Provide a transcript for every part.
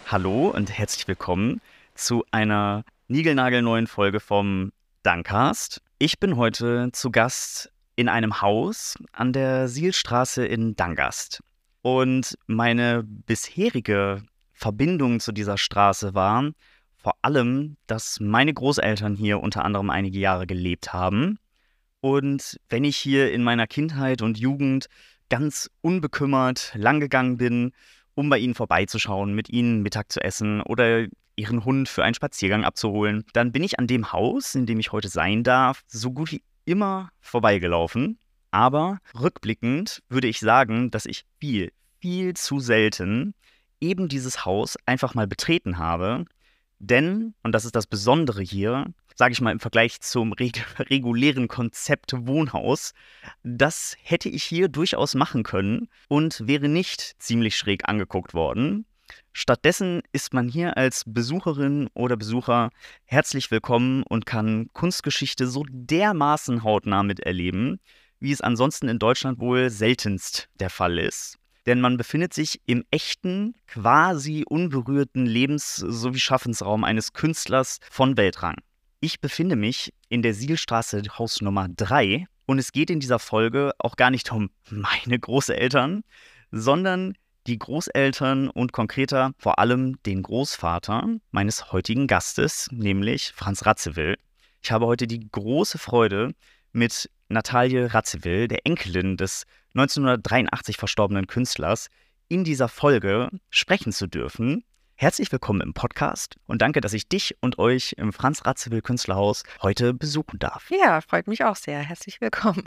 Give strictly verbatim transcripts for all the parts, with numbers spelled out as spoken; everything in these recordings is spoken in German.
Hallo und herzlich willkommen zu einer niegelnagelneuen Folge vom Dankcast. Ich bin heute zu Gast in einem Haus an der Sihlstraße in Dangast. Und meine bisherige Verbindung zu dieser Straße war vor allem, dass meine Großeltern hier unter anderem einige Jahre gelebt haben. Und wenn ich hier in meiner Kindheit und Jugend ganz unbekümmert langgegangen bin, um bei ihnen vorbeizuschauen, mit ihnen Mittag zu essen oder ihren Hund für einen Spaziergang abzuholen, dann bin ich an dem Haus, in dem ich heute sein darf, so gut wie immer vorbeigelaufen. Aber rückblickend würde ich sagen, dass ich viel, viel zu selten eben dieses Haus einfach mal betreten habe. Denn, und das ist das Besondere hier, sage ich mal im Vergleich zum reg regulären Konzept Wohnhaus, das hätte ich hier durchaus machen können und wäre nicht ziemlich schräg angeguckt worden. Stattdessen ist man hier als Besucherin oder Besucher herzlich willkommen und kann Kunstgeschichte so dermaßen hautnah miterleben, wie es ansonsten in Deutschland wohl seltenst der Fall ist. Denn man befindet sich im echten, quasi unberührten Lebens- sowie Schaffensraum eines Künstlers von Weltrang. Ich befinde mich in der Sihlstraße Haus Nummer drei und es geht in dieser Folge auch gar nicht um meine Großeltern, sondern die Großeltern und konkreter vor allem den Großvater meines heutigen Gastes, nämlich Franz Radziwiłł. Ich habe heute die große Freude, mit Natalie Radziwiłł, der Enkelin des neunzehnhundertdreiundachtzig verstorbenen Künstlers, in dieser Folge sprechen zu dürfen. Herzlich willkommen im Podcast und danke, dass ich dich und euch im Franz Radziwiłł Künstlerhaus heute besuchen darf. Ja, freut mich auch sehr. Herzlich willkommen.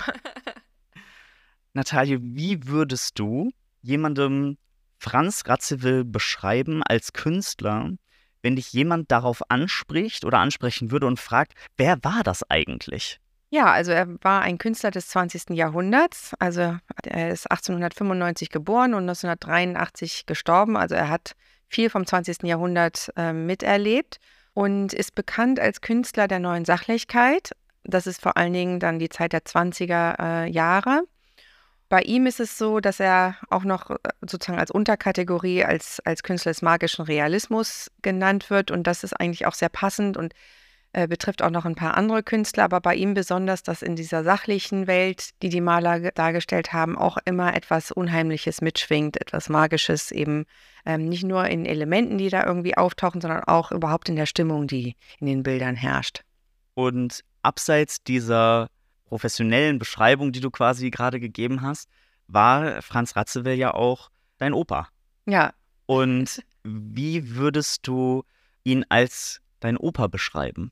Natalie, wie würdest du jemandem Franz Radziwiłł beschreiben als Künstler, wenn dich jemand darauf anspricht oder ansprechen würde und fragt, wer war das eigentlich? Ja, also er war ein Künstler des zwanzigsten Jahrhunderts. Also er ist achtzehnhundertfünfundneunzig geboren und neunzehnhundertdreiundachtzig gestorben. Also er hat viel vom zwanzigsten Jahrhundert äh, miterlebt und ist bekannt als Künstler der neuen Sachlichkeit. Das ist vor allen Dingen dann die Zeit der zwanziger äh, Jahre. Bei ihm ist es so, dass er auch noch sozusagen als Unterkategorie als, als Künstler des magischen Realismus genannt wird. Und das ist eigentlich auch sehr passend und äh, betrifft auch noch ein paar andere Künstler. Aber bei ihm besonders, dass in dieser sachlichen Welt, die die Maler dargestellt haben, auch immer etwas Unheimliches mitschwingt, etwas Magisches eben ähm, nicht nur in Elementen, die da irgendwie auftauchen, sondern auch überhaupt in der Stimmung, die in den Bildern herrscht. Und abseits dieser professionellen Beschreibung, die du quasi gerade gegeben hast, war Franz Radziwiłł ja auch dein Opa. Ja. Und wie würdest du ihn als dein Opa beschreiben?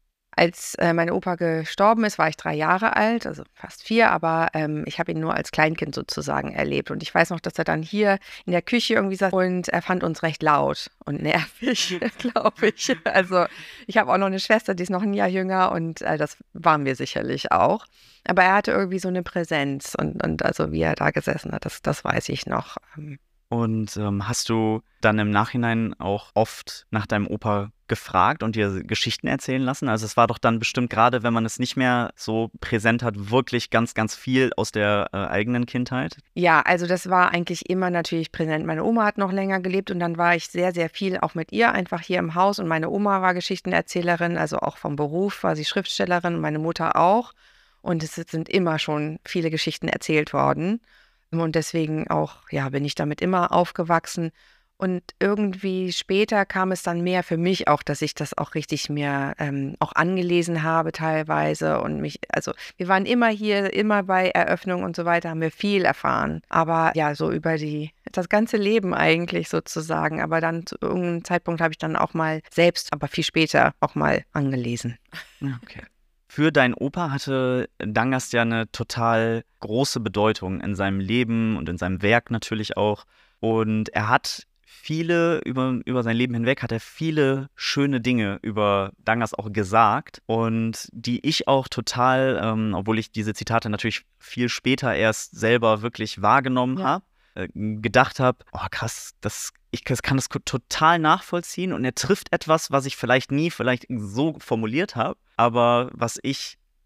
Als äh, mein Opa gestorben ist, war ich drei Jahre alt, also fast vier, aber ähm, ich habe ihn nur als Kleinkind sozusagen erlebt. Und ich weiß noch, dass er dann hier in der Küche irgendwie saß und er fand uns recht laut und nervig, glaube ich. Also ich habe auch noch eine Schwester, die ist noch ein Jahr jünger und äh, das waren wir sicherlich auch. Aber er hatte irgendwie so eine Präsenz und, und also wie er da gesessen hat, das, das weiß ich noch. Und ähm, hast du dann im Nachhinein auch oft nach deinem Opa gefragt und dir Geschichten erzählen lassen? Also es war doch dann bestimmt, gerade wenn man es nicht mehr so präsent hat, wirklich ganz, ganz viel aus der äh, eigenen Kindheit? Ja, also das war eigentlich immer natürlich präsent. Meine Oma hat noch länger gelebt und dann war ich sehr, sehr viel auch mit ihr einfach hier im Haus. Und meine Oma war Geschichtenerzählerin, also auch vom Beruf war sie Schriftstellerin und meine Mutter auch. Und es sind immer schon viele Geschichten erzählt worden. Und deswegen auch, ja, bin ich damit immer aufgewachsen. Und irgendwie später kam es dann mehr für mich auch, dass ich das auch richtig mir ähm, auch angelesen habe teilweise. Und mich, also wir waren immer hier, immer bei Eröffnungen und so weiter, haben wir viel erfahren. Aber ja, so über die, das ganze Leben eigentlich sozusagen. Aber dann zu irgendeinem Zeitpunkt habe ich dann auch mal selbst, aber viel später auch mal angelesen. Okay. Für deinen Opa hatte Dangast ja eine total große Bedeutung in seinem Leben und in seinem Werk natürlich auch. Und er hat viele, über, über sein Leben hinweg, hat er viele schöne Dinge über Dangast auch gesagt. Und die ich auch total, ähm, obwohl ich diese Zitate natürlich viel später erst selber wirklich wahrgenommen Ja. habe, äh, gedacht habe, oh krass, das, ich das kann das total nachvollziehen. Und er trifft etwas, was ich vielleicht nie vielleicht so formuliert habe, aber was ich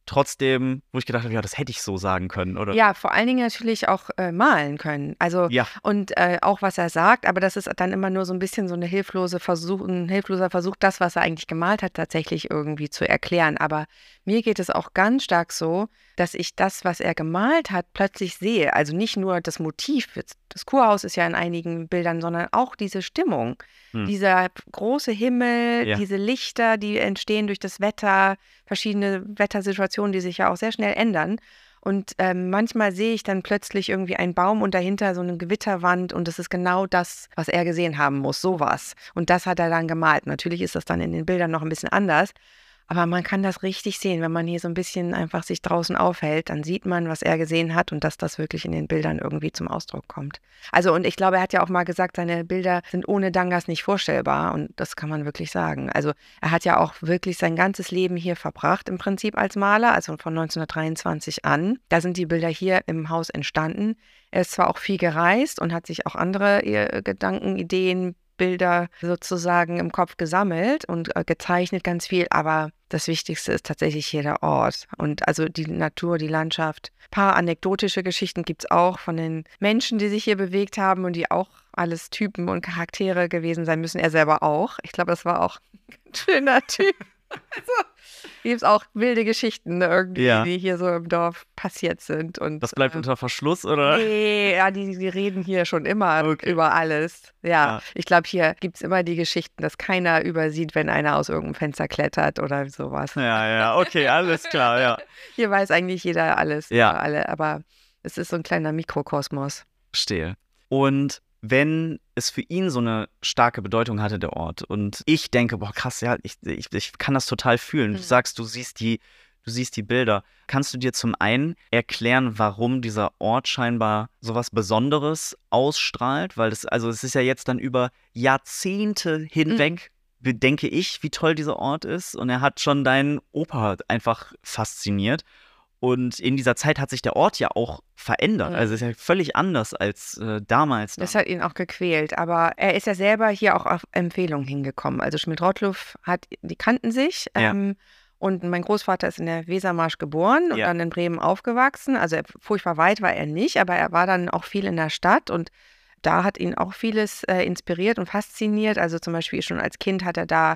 trotzdem, wo ich gedacht habe, ja, das hätte ich so sagen können, oder? Ja, vor allen Dingen natürlich auch äh, malen können. Also Ja. und äh, auch was er sagt, aber das ist dann immer nur so ein bisschen so eine hilflose Versuch, ein hilfloser Versuch, das, was er eigentlich gemalt hat, tatsächlich irgendwie zu erklären. Aber mir geht es auch ganz stark so, dass ich das, was er gemalt hat, plötzlich sehe. Also nicht nur das Motiv, das Kurhaus ist ja in einigen Bildern, sondern auch diese Stimmung. Hm. Dieser große Himmel, Ja. diese Lichter, die entstehen durch das Wetter, verschiedene Wettersituationen, die sich ja auch sehr schnell ändern. Und ähm, manchmal sehe ich dann plötzlich irgendwie einen Baum und dahinter so eine Gewitterwand und das ist genau das, was er gesehen haben muss, sowas. Und das hat er dann gemalt. Natürlich ist das dann in den Bildern noch ein bisschen anders, aber man kann das richtig sehen, wenn man hier so ein bisschen einfach sich draußen aufhält, dann sieht man, was er gesehen hat und dass das wirklich in den Bildern irgendwie zum Ausdruck kommt. Also und ich glaube, er hat ja auch mal gesagt, seine Bilder sind ohne Dangas nicht vorstellbar und das kann man wirklich sagen. Also er hat ja auch wirklich sein ganzes Leben hier verbracht im Prinzip als Maler, also von neunzehnhundertdreiundzwanzig an. Da sind die Bilder hier im Haus entstanden. Er ist zwar auch viel gereist und hat sich auch andere äh, Gedanken, Ideen, Bilder sozusagen im Kopf gesammelt und äh, gezeichnet ganz viel, aber das Wichtigste ist tatsächlich hier der Ort und also die Natur, die Landschaft. Ein paar anekdotische Geschichten gibt es auch von den Menschen, die sich hier bewegt haben und die auch alles Typen und Charaktere gewesen sein müssen. Er selber auch. Ich glaube, das war auch ein schöner Typ. Also, gibt es auch wilde Geschichten irgendwie, Ja. die hier so im Dorf passiert sind. Und, Das bleibt ähm, unter Verschluss, oder? Nee, ja, die, die reden hier schon immer Okay. über alles. Ja, Ja. ich glaube, hier gibt es immer die Geschichten, dass keiner übersieht, wenn einer aus irgendeinem Fenster klettert oder sowas. Ja, ja, okay, alles klar, ja. Hier weiß eigentlich jeder alles Ja. über alle, aber es ist so ein kleiner Mikrokosmos. Verstehe. Und wenn es für ihn so eine starke Bedeutung hatte, der Ort, und ich denke, boah, krass, ja, ich, ich, ich kann das total fühlen. Du Mhm. sagst, du siehst die, du siehst die Bilder. Kannst du dir zum einen erklären, warum dieser Ort scheinbar sowas Besonderes ausstrahlt? Weil das, also es ist ja jetzt dann über Jahrzehnte hinweg, denke ich, wie toll dieser Ort ist. Und er hat schon deinen Opa einfach fasziniert. Und in dieser Zeit hat sich der Ort ja auch verändert. Mhm. Also es ist ja völlig anders als äh, damals. Das dann. hat ihn auch gequält, aber er ist ja selber hier auch auf Empfehlung hingekommen. Also Schmidt-Rottluff hat, die kannten sich. Ja. Ähm, und mein Großvater ist in der Wesermarsch geboren und Ja. dann in Bremen aufgewachsen. Also er, furchtbar weit war er nicht, aber er war dann auch viel in der Stadt und da hat ihn auch vieles äh, inspiriert und fasziniert. Also zum Beispiel schon als Kind hat er da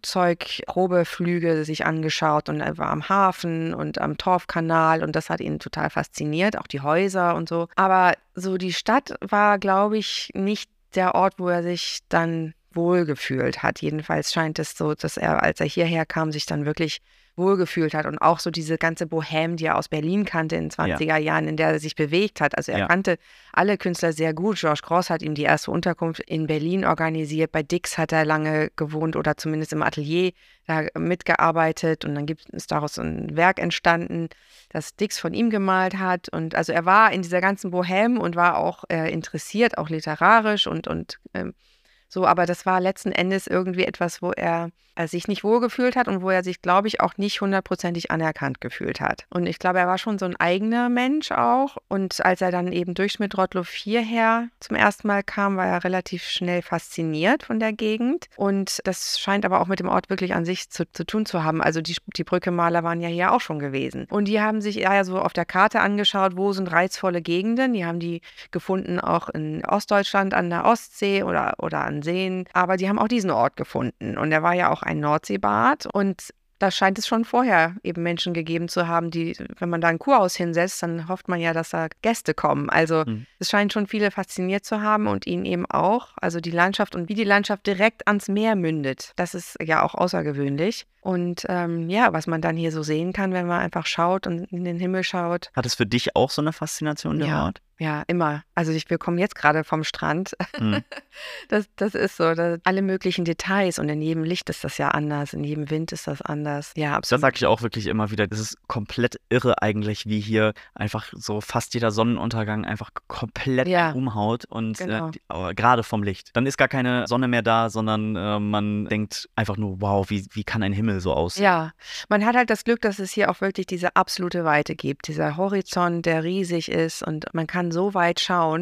Flugzeugprobeflüge sich angeschaut und er war am Hafen und am Torfkanal und das hat ihn total fasziniert, auch die Häuser und so. Aber so die Stadt war, glaube ich, nicht der Ort, wo er sich dann wohlgefühlt hat. Jedenfalls scheint es so, dass er, als er hierher kam, sich dann wirklich wohlgefühlt hat und auch so diese ganze Bohème, die er aus Berlin kannte in den zwanziger Jahren, in der er sich bewegt hat. Also er Ja. kannte alle Künstler sehr gut. Georges Grosz hat ihm die erste Unterkunft in Berlin organisiert. Bei Dix hat er lange gewohnt oder zumindest im Atelier da mitgearbeitet und dann gibt es daraus ein Werk entstanden, das Dix von ihm gemalt hat. Und also er war in dieser ganzen Bohème und war auch äh, interessiert, auch literarisch und, und ähm, so, aber das war letzten Endes irgendwie etwas, wo er, er sich nicht wohlgefühlt hat und wo er sich, glaube ich, auch nicht hundertprozentig anerkannt gefühlt hat. Und ich glaube, er war schon so ein eigener Mensch auch. Und als er dann eben durch Schmidt-Rottluff hierher zum ersten Mal kam, war er relativ schnell fasziniert von der Gegend. Und das scheint aber auch mit dem Ort wirklich an sich zu, zu tun zu haben. Also die, die Brückemaler waren ja hier auch schon gewesen. Und die haben sich ja so auf der Karte angeschaut, wo sind reizvolle Gegenden. Die haben die gefunden auch in Ostdeutschland an der Ostsee oder, oder an Seen. Aber die haben auch diesen Ort gefunden. Und er war ja auch ein Nordseebad. Und da scheint es schon vorher eben Menschen gegeben zu haben, die, wenn man da ein Kurhaus hinsetzt, dann hofft man ja, dass da Gäste kommen. Also Mhm. es scheint schon viele fasziniert zu haben und ihn eben auch. Also die Landschaft und wie die Landschaft direkt ans Meer mündet. Das ist ja auch außergewöhnlich. Und ähm, ja, was man dann hier so sehen kann, wenn man einfach schaut und in den Himmel schaut. Hat es für dich auch so eine Faszination, der Ja. Ort? Ja, immer. Also ich, wir kommen jetzt gerade vom Strand. Mhm. Das, das ist so. Das, alle möglichen Details und in jedem Licht ist das ja anders, in jedem Wind ist das anders. Ja, Das absolut. sage ich auch wirklich immer wieder. Das ist komplett irre eigentlich, wie hier einfach so fast jeder Sonnenuntergang einfach komplett Ja. umhaut und Genau. äh, die- aber gerade vom Licht. Dann ist gar keine Sonne mehr da, sondern äh, man denkt einfach nur, wow, wie, wie kann ein Himmel so aussehen? Ja, man hat halt das Glück, dass es hier auch wirklich diese absolute Weite gibt. Dieser Horizont, der riesig ist und man kann so weit schauen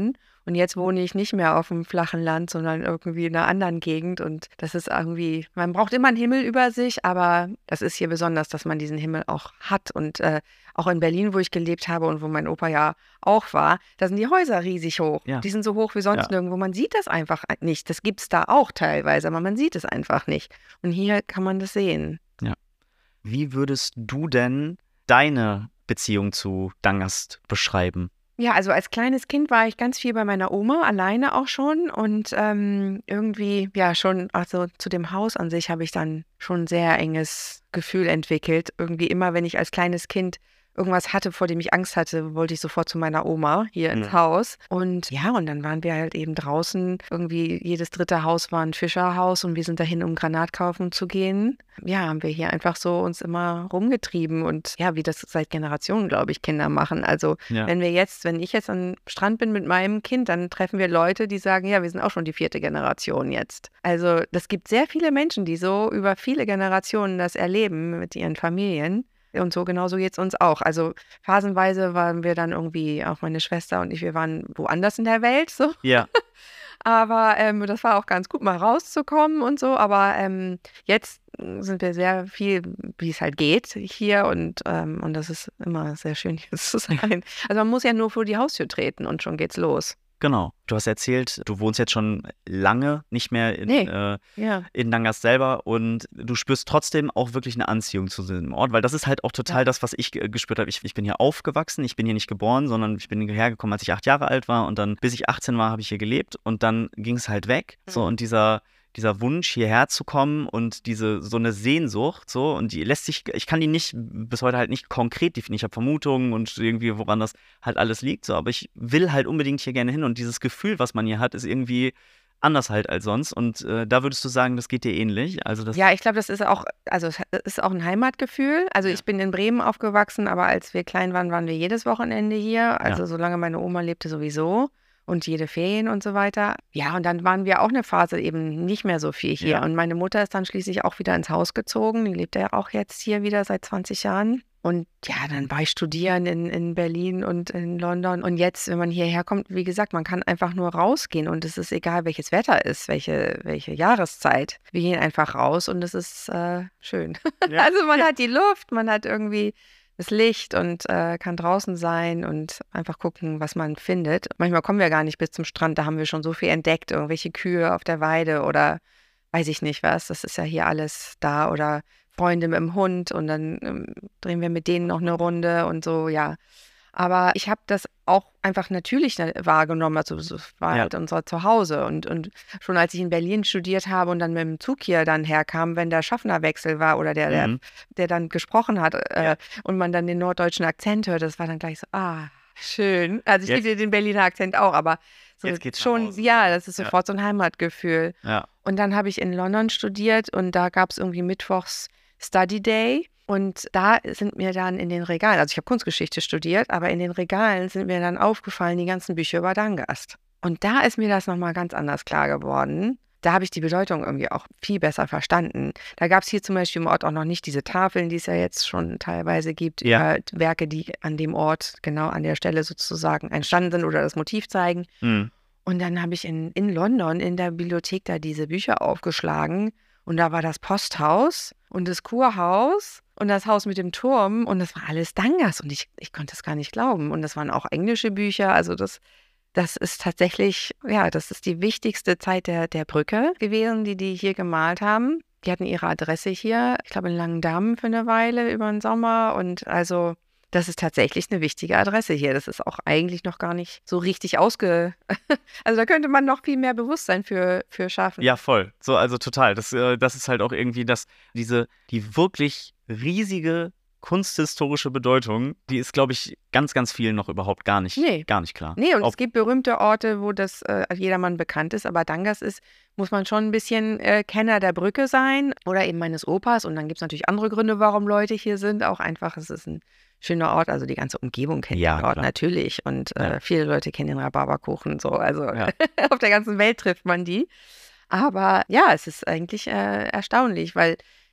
Und jetzt wohne ich nicht mehr auf dem flachen Land, sondern irgendwie in einer anderen Gegend. Und das ist irgendwie, man braucht immer einen Himmel über sich, aber das ist hier besonders, dass man diesen Himmel auch hat. Und äh, auch in Berlin, wo ich gelebt habe und wo mein Opa ja auch war, da sind die Häuser riesig hoch. Ja. Die sind so hoch wie sonst Ja. nirgendwo. Man sieht das einfach nicht. Das gibt es da auch teilweise, aber man sieht es einfach nicht. Und hier kann man das sehen. Wie würdest du denn deine Beziehung zu Dangast beschreiben? Ja, also als kleines Kind war ich ganz viel bei meiner Oma, alleine auch schon. Und ähm, irgendwie, ja, schon, also zu dem Haus an sich habe ich dann schon ein sehr enges Gefühl entwickelt. Irgendwie immer, wenn ich als kleines Kind irgendwas hatte, vor dem ich Angst hatte, wollte ich sofort zu meiner Oma hier ins Mhm. Haus. Und ja, und dann waren wir halt eben draußen. Irgendwie jedes dritte Haus war ein Fischerhaus und wir sind dahin, um Granat kaufen zu gehen. Ja, haben wir hier einfach so uns immer rumgetrieben und ja, wie das seit Generationen, glaube ich, Kinder machen. Also Ja. wenn wir jetzt, wenn ich jetzt am Strand bin mit meinem Kind, dann treffen wir Leute, die sagen, ja, wir sind auch schon die vierte Generation jetzt. Also das gibt sehr viele Menschen, die so über viele Generationen das erleben mit ihren Familien. Und so genauso geht es uns auch. Also phasenweise waren wir dann irgendwie, auch meine Schwester und ich, wir waren woanders in der Welt so. Ja. Aber ähm, das war auch ganz gut, mal rauszukommen und so. Aber ähm, jetzt sind wir sehr viel, wie es halt geht hier und, ähm, und das ist immer sehr schön, hier zu sein. Also man muss ja nur vor die Haustür treten und schon geht's los. Genau. Du hast erzählt, du wohnst jetzt schon lange nicht mehr in, Nee. äh, Ja. in Dangast selber und du spürst trotzdem auch wirklich eine Anziehung zu diesem Ort, weil das ist halt auch total Ja. das, was ich äh, gespürt habe. Ich, ich bin hier aufgewachsen, ich bin hier nicht geboren, sondern ich bin hierher gekommen, als ich acht Jahre alt war und dann, bis ich achtzehn war, habe ich hier gelebt und dann ging es halt weg. So, Mhm. und dieser dieser Wunsch, hierher zu kommen und diese, so eine Sehnsucht, so, und die lässt sich, ich kann die nicht, bis heute halt nicht konkret definieren. Ich habe Vermutungen und irgendwie, woran das halt alles liegt, so, aber ich will halt unbedingt hier gerne hin und dieses Gefühl, was man hier hat, ist irgendwie anders halt als sonst und äh, da würdest du sagen, das geht dir ähnlich? Also das, Ja, ich glaube, das ist auch, also es ist auch ein Heimatgefühl. Also Ja. ich bin in Bremen aufgewachsen, aber als wir klein waren, waren wir jedes Wochenende hier. Also Ja. solange meine Oma lebte sowieso und jede Ferien und so weiter. Ja, und dann waren wir auch eine Phase eben nicht mehr so viel hier. Ja. Und meine Mutter ist dann schließlich auch wieder ins Haus gezogen. Die lebt ja auch jetzt hier wieder seit zwanzig Jahren. Und ja, dann war ich studieren in, in Berlin und in London. Und jetzt, wenn man hierher kommt, wie gesagt, man kann einfach nur rausgehen und es ist egal, welches Wetter ist, welche, welche Jahreszeit. Wir gehen einfach raus und es ist äh, schön. Ja. Also man hat die Luft, man hat irgendwie das Licht und äh, kann draußen sein und einfach gucken, was man findet. Manchmal kommen wir gar nicht bis zum Strand, da haben wir schon so viel entdeckt, irgendwelche Kühe auf der Weide oder weiß ich nicht was. Das ist ja hier alles da oder Freunde mit dem Hund und dann ähm, drehen wir mit denen noch eine Runde und so, ja. Aber ich habe das auch einfach natürlich na- wahrgenommen, also es war Ja. halt unser Zuhause und, und schon als ich in Berlin studiert habe und dann mit dem Zug hier dann herkam, wenn der Schaffnerwechsel war oder der, der, Mhm. der dann gesprochen hat äh, Ja. und man dann den norddeutschen Akzent hört, das war dann gleich so, ah, schön. Also ich Jetzt- liebe den Berliner Akzent auch, aber so Jetzt geht's nach schon, Hause. ja, das ist Ja. sofort so ein Heimatgefühl. Ja. Und dann habe ich in London studiert und da gab es irgendwie mittwochs Study Day. Und da sind mir dann in den Regalen, also ich habe Kunstgeschichte studiert, aber in den Regalen sind mir dann aufgefallen die ganzen Bücher über Dangast. Und da ist mir das nochmal ganz anders klar geworden. Da habe ich die Bedeutung irgendwie auch viel besser verstanden. Da gab es hier zum Beispiel im Ort auch noch nicht diese Tafeln, die es ja jetzt schon teilweise gibt, Ja. über Werke, die an dem Ort, genau an der Stelle sozusagen entstanden sind oder das Motiv zeigen. Mhm. Und dann habe ich in, in London in der Bibliothek da diese Bücher aufgeschlagen und da war das Posthaus und das Kurhaus und das Haus mit dem Turm und das war alles Dangast und ich, ich konnte es gar nicht glauben. Und das waren auch englische Bücher, also das, das ist tatsächlich, ja, das ist die wichtigste Zeit der, der Brücke gewesen, die die hier gemalt haben. Die hatten ihre Adresse hier, ich glaube in Langendamm für eine Weile über den Sommer und also das ist tatsächlich eine wichtige Adresse hier. Das ist auch eigentlich noch gar nicht so richtig ausge... Also da könnte man noch viel mehr Bewusstsein für, für schaffen. Ja, voll. So, also total. Das, äh, das ist halt auch irgendwie das, diese, die wirklich riesige kunsthistorische Bedeutung, die ist, glaube ich, ganz, ganz vielen noch überhaupt gar nicht, Nee. gar nicht klar. Nee, und Ob- es gibt berühmte Orte, wo das äh, jedermann bekannt ist, aber Dangast ist, muss man schon ein bisschen äh, Kenner der Brücke sein oder eben meines Opas. Und dann gibt es natürlich andere Gründe, warum Leute hier sind. Auch einfach, es ist ein schöner Ort, also die ganze Umgebung kennt Ja, den Ort klar. natürlich. Und äh, Ja. viele Leute kennen den Rhabarberkuchen so. Also Ja. auf der ganzen Welt trifft man die. Aber ja, es ist eigentlich äh, erstaunlich, weil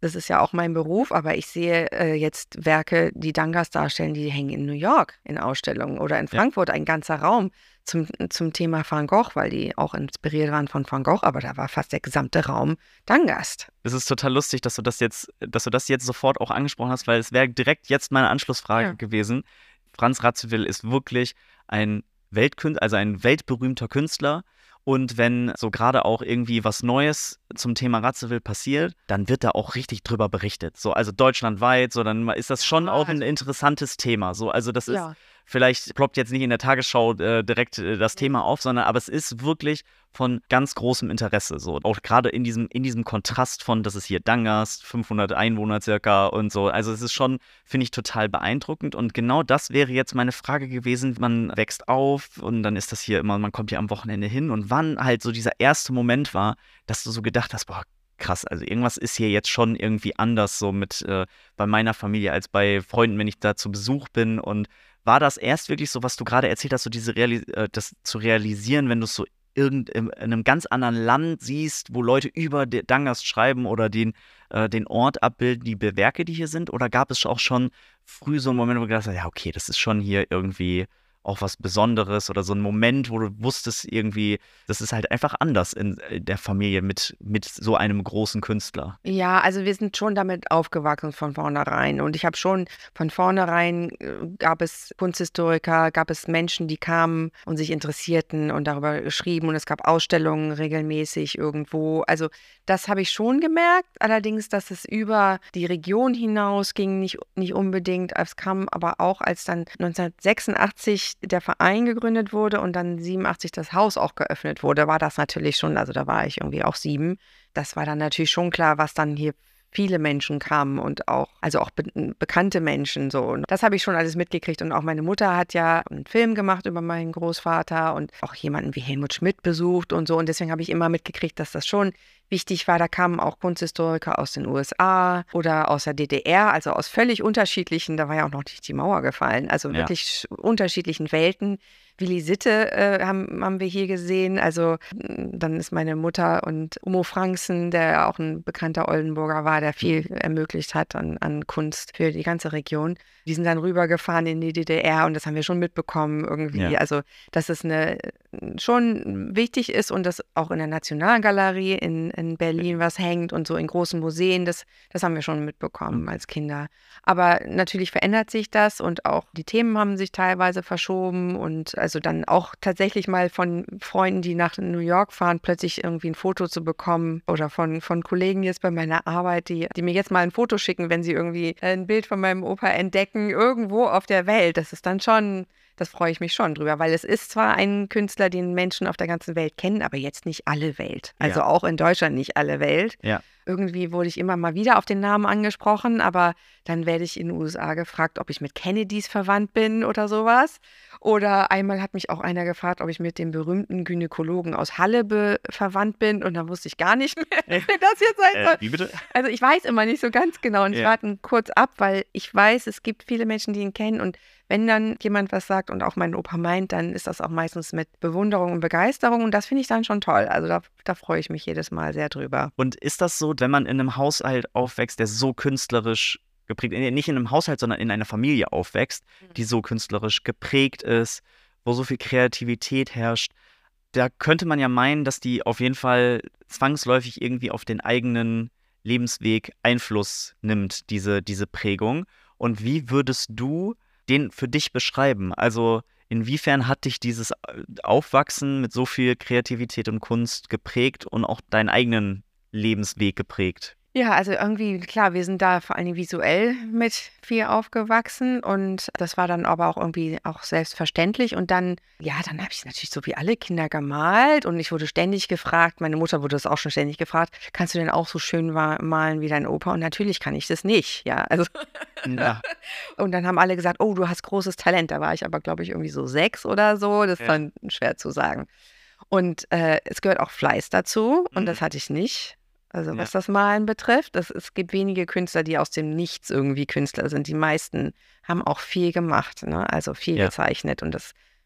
Das ist ja auch mein Beruf, aber ich sehe äh, jetzt Werke, die Dangas darstellen, die hängen in New York in Ausstellungen oder in Frankfurt, ja. Ein ganzer Raum zum, zum Thema Van Gogh, weil die auch inspiriert waren von Van Gogh, aber da war fast der gesamte Raum Dangast. Es ist total lustig, dass du das jetzt, dass du das jetzt sofort auch angesprochen hast, weil es wäre direkt jetzt meine Anschlussfrage ja. gewesen. Franz Radziwiłł ist wirklich ein Weltkünstler, also ein weltberühmter Künstler. Und wenn so gerade auch irgendwie was Neues zum Thema Radziwiłł passiert, dann wird da auch richtig drüber berichtet. So, also deutschlandweit, so, dann ist das schon ja, auch ein interessantes Thema. So, also das ist, ja. vielleicht ploppt jetzt nicht in der Tagesschau äh, direkt äh, das Thema auf, sondern aber es ist wirklich von ganz großem Interesse. So, auch gerade in diesem, in diesem Kontrast von, das ist hier Dangast, fünfhundert Einwohner circa und so. Also es ist schon, finde ich, total beeindruckend. Und genau das wäre jetzt meine Frage gewesen. Man wächst auf und dann ist das hier immer, man kommt hier am Wochenende hin. Und wann halt so dieser erste Moment war, dass du so gedacht hast, boah, krass, also irgendwas ist hier jetzt schon irgendwie anders so mit äh, bei meiner Familie als bei Freunden, wenn ich da zu Besuch bin. Und war das erst wirklich so, was du gerade erzählt hast, so diese Reali- äh, das zu realisieren, wenn du es so irgend in, in einem ganz anderen Land siehst, wo Leute über Dangast schreiben oder den, äh, den Ort abbilden, die Werke, die hier sind? Oder gab es auch schon früh so einen Moment, wo du gedacht hast, ja, okay, das ist schon hier irgendwie auch was Besonderes oder so ein Moment, wo du wusstest irgendwie, das ist halt einfach anders in der Familie mit, mit so einem großen Künstler? Ja, also wir sind schon damit aufgewachsen von vornherein und ich habe schon von vornherein, äh, gab es Kunsthistoriker, gab es Menschen, die kamen und sich interessierten und darüber schrieben und es gab Ausstellungen regelmäßig irgendwo. Also das habe ich schon gemerkt, allerdings, dass es über die Region hinaus ging, nicht, nicht unbedingt. Es kam aber auch, als dann neunzehnhundertsechsundachtzig der Verein gegründet wurde und dann siebenundachtzig das Haus auch geöffnet wurde, war das natürlich schon, also da war ich irgendwie auch sieben. Das war dann natürlich schon klar, was dann hier viele Menschen kamen und auch, also auch be- bekannte Menschen so. Und das habe ich schon alles mitgekriegt. Und auch meine Mutter hat ja einen Film gemacht über meinen Großvater und auch jemanden wie Helmut Schmidt besucht und so. Und deswegen habe ich immer mitgekriegt, dass das schon wichtig war. Da kamen auch Kunsthistoriker aus den U S A oder aus der D D R, also aus völlig unterschiedlichen, da war ja auch noch nicht die Mauer gefallen, also Ja. wirklich unterschiedlichen Welten. Willi Sitte äh, haben, haben wir hier gesehen. Also dann ist meine Mutter und Umo Franksen, der auch ein bekannter Oldenburger war, der viel ermöglicht hat an, an Kunst für die ganze Region. Die sind dann rübergefahren in die D D R und das haben wir schon mitbekommen irgendwie. Ja. Also dass es eine, schon wichtig ist und dass auch in der Nationalgalerie in, in Berlin was hängt und so in großen Museen, das, das haben wir schon mitbekommen mhm. als Kinder. Aber natürlich verändert sich das und auch die Themen haben sich teilweise verschoben und also dann auch tatsächlich mal von Freunden, die nach New York fahren, plötzlich irgendwie ein Foto zu bekommen oder von, von Kollegen jetzt bei meiner Arbeit, die, die mir jetzt mal ein Foto schicken, wenn sie irgendwie ein Bild von meinem Opa entdecken, irgendwo auf der Welt. Das ist dann schon, das freue ich mich schon drüber, weil es ist zwar ein Künstler, den Menschen auf der ganzen Welt kennen, aber jetzt nicht alle Welt. Also ja. auch in Deutschland nicht alle Welt. Ja. Irgendwie wurde ich immer mal wieder auf den Namen angesprochen, aber dann werde ich in den U S A gefragt, ob ich mit Kennedys verwandt bin oder sowas. Oder einmal hat mich auch einer gefragt, ob ich mit dem berühmten Gynäkologen aus Halle be- verwandt bin und dann wusste ich gar nicht mehr, wer das jetzt sein soll. Äh, wie bitte? Also ich weiß immer nicht so ganz genau und ja. ich warte kurz ab, weil ich weiß, es gibt viele Menschen, die ihn kennen und wenn dann jemand was sagt und auch mein Opa meint, dann ist das auch meistens mit Bewunderung und Begeisterung und das finde ich dann schon toll. Also da, da freue ich mich jedes Mal sehr drüber. Und ist das so, wenn man in einem Haushalt aufwächst, der so künstlerisch geprägt, nicht in einem Haushalt, sondern in einer Familie aufwächst, die so künstlerisch geprägt ist, wo so viel Kreativität herrscht, da könnte man ja meinen, dass die auf jeden Fall zwangsläufig irgendwie auf den eigenen Lebensweg Einfluss nimmt, diese, diese Prägung. Und wie würdest du den für dich beschreiben? Also inwiefern hat dich dieses Aufwachsen mit so viel Kreativität und Kunst geprägt und auch deinen eigenen Lebensweg geprägt? Ja, also irgendwie, klar, wir sind da vor allen Dingen visuell mit viel aufgewachsen und das war dann aber auch irgendwie auch selbstverständlich und dann, ja, dann habe ich natürlich so wie alle Kinder gemalt und ich wurde ständig gefragt, meine Mutter wurde das auch schon ständig gefragt, kannst du denn auch so schön malen wie dein Opa? Und natürlich kann ich das nicht, ja, also ja. Und dann haben alle gesagt, oh, du hast großes Talent, da war ich aber, glaube ich, irgendwie so sechs oder so, das ist ja. dann schwer zu sagen. Und äh, es gehört auch Fleiß dazu und mhm. das hatte ich nicht. Also was ja. das Malen betrifft, das, es gibt wenige Künstler, die aus dem Nichts irgendwie Künstler sind. Die meisten haben auch viel gemacht, ne? Also viel ja. gezeichnet und das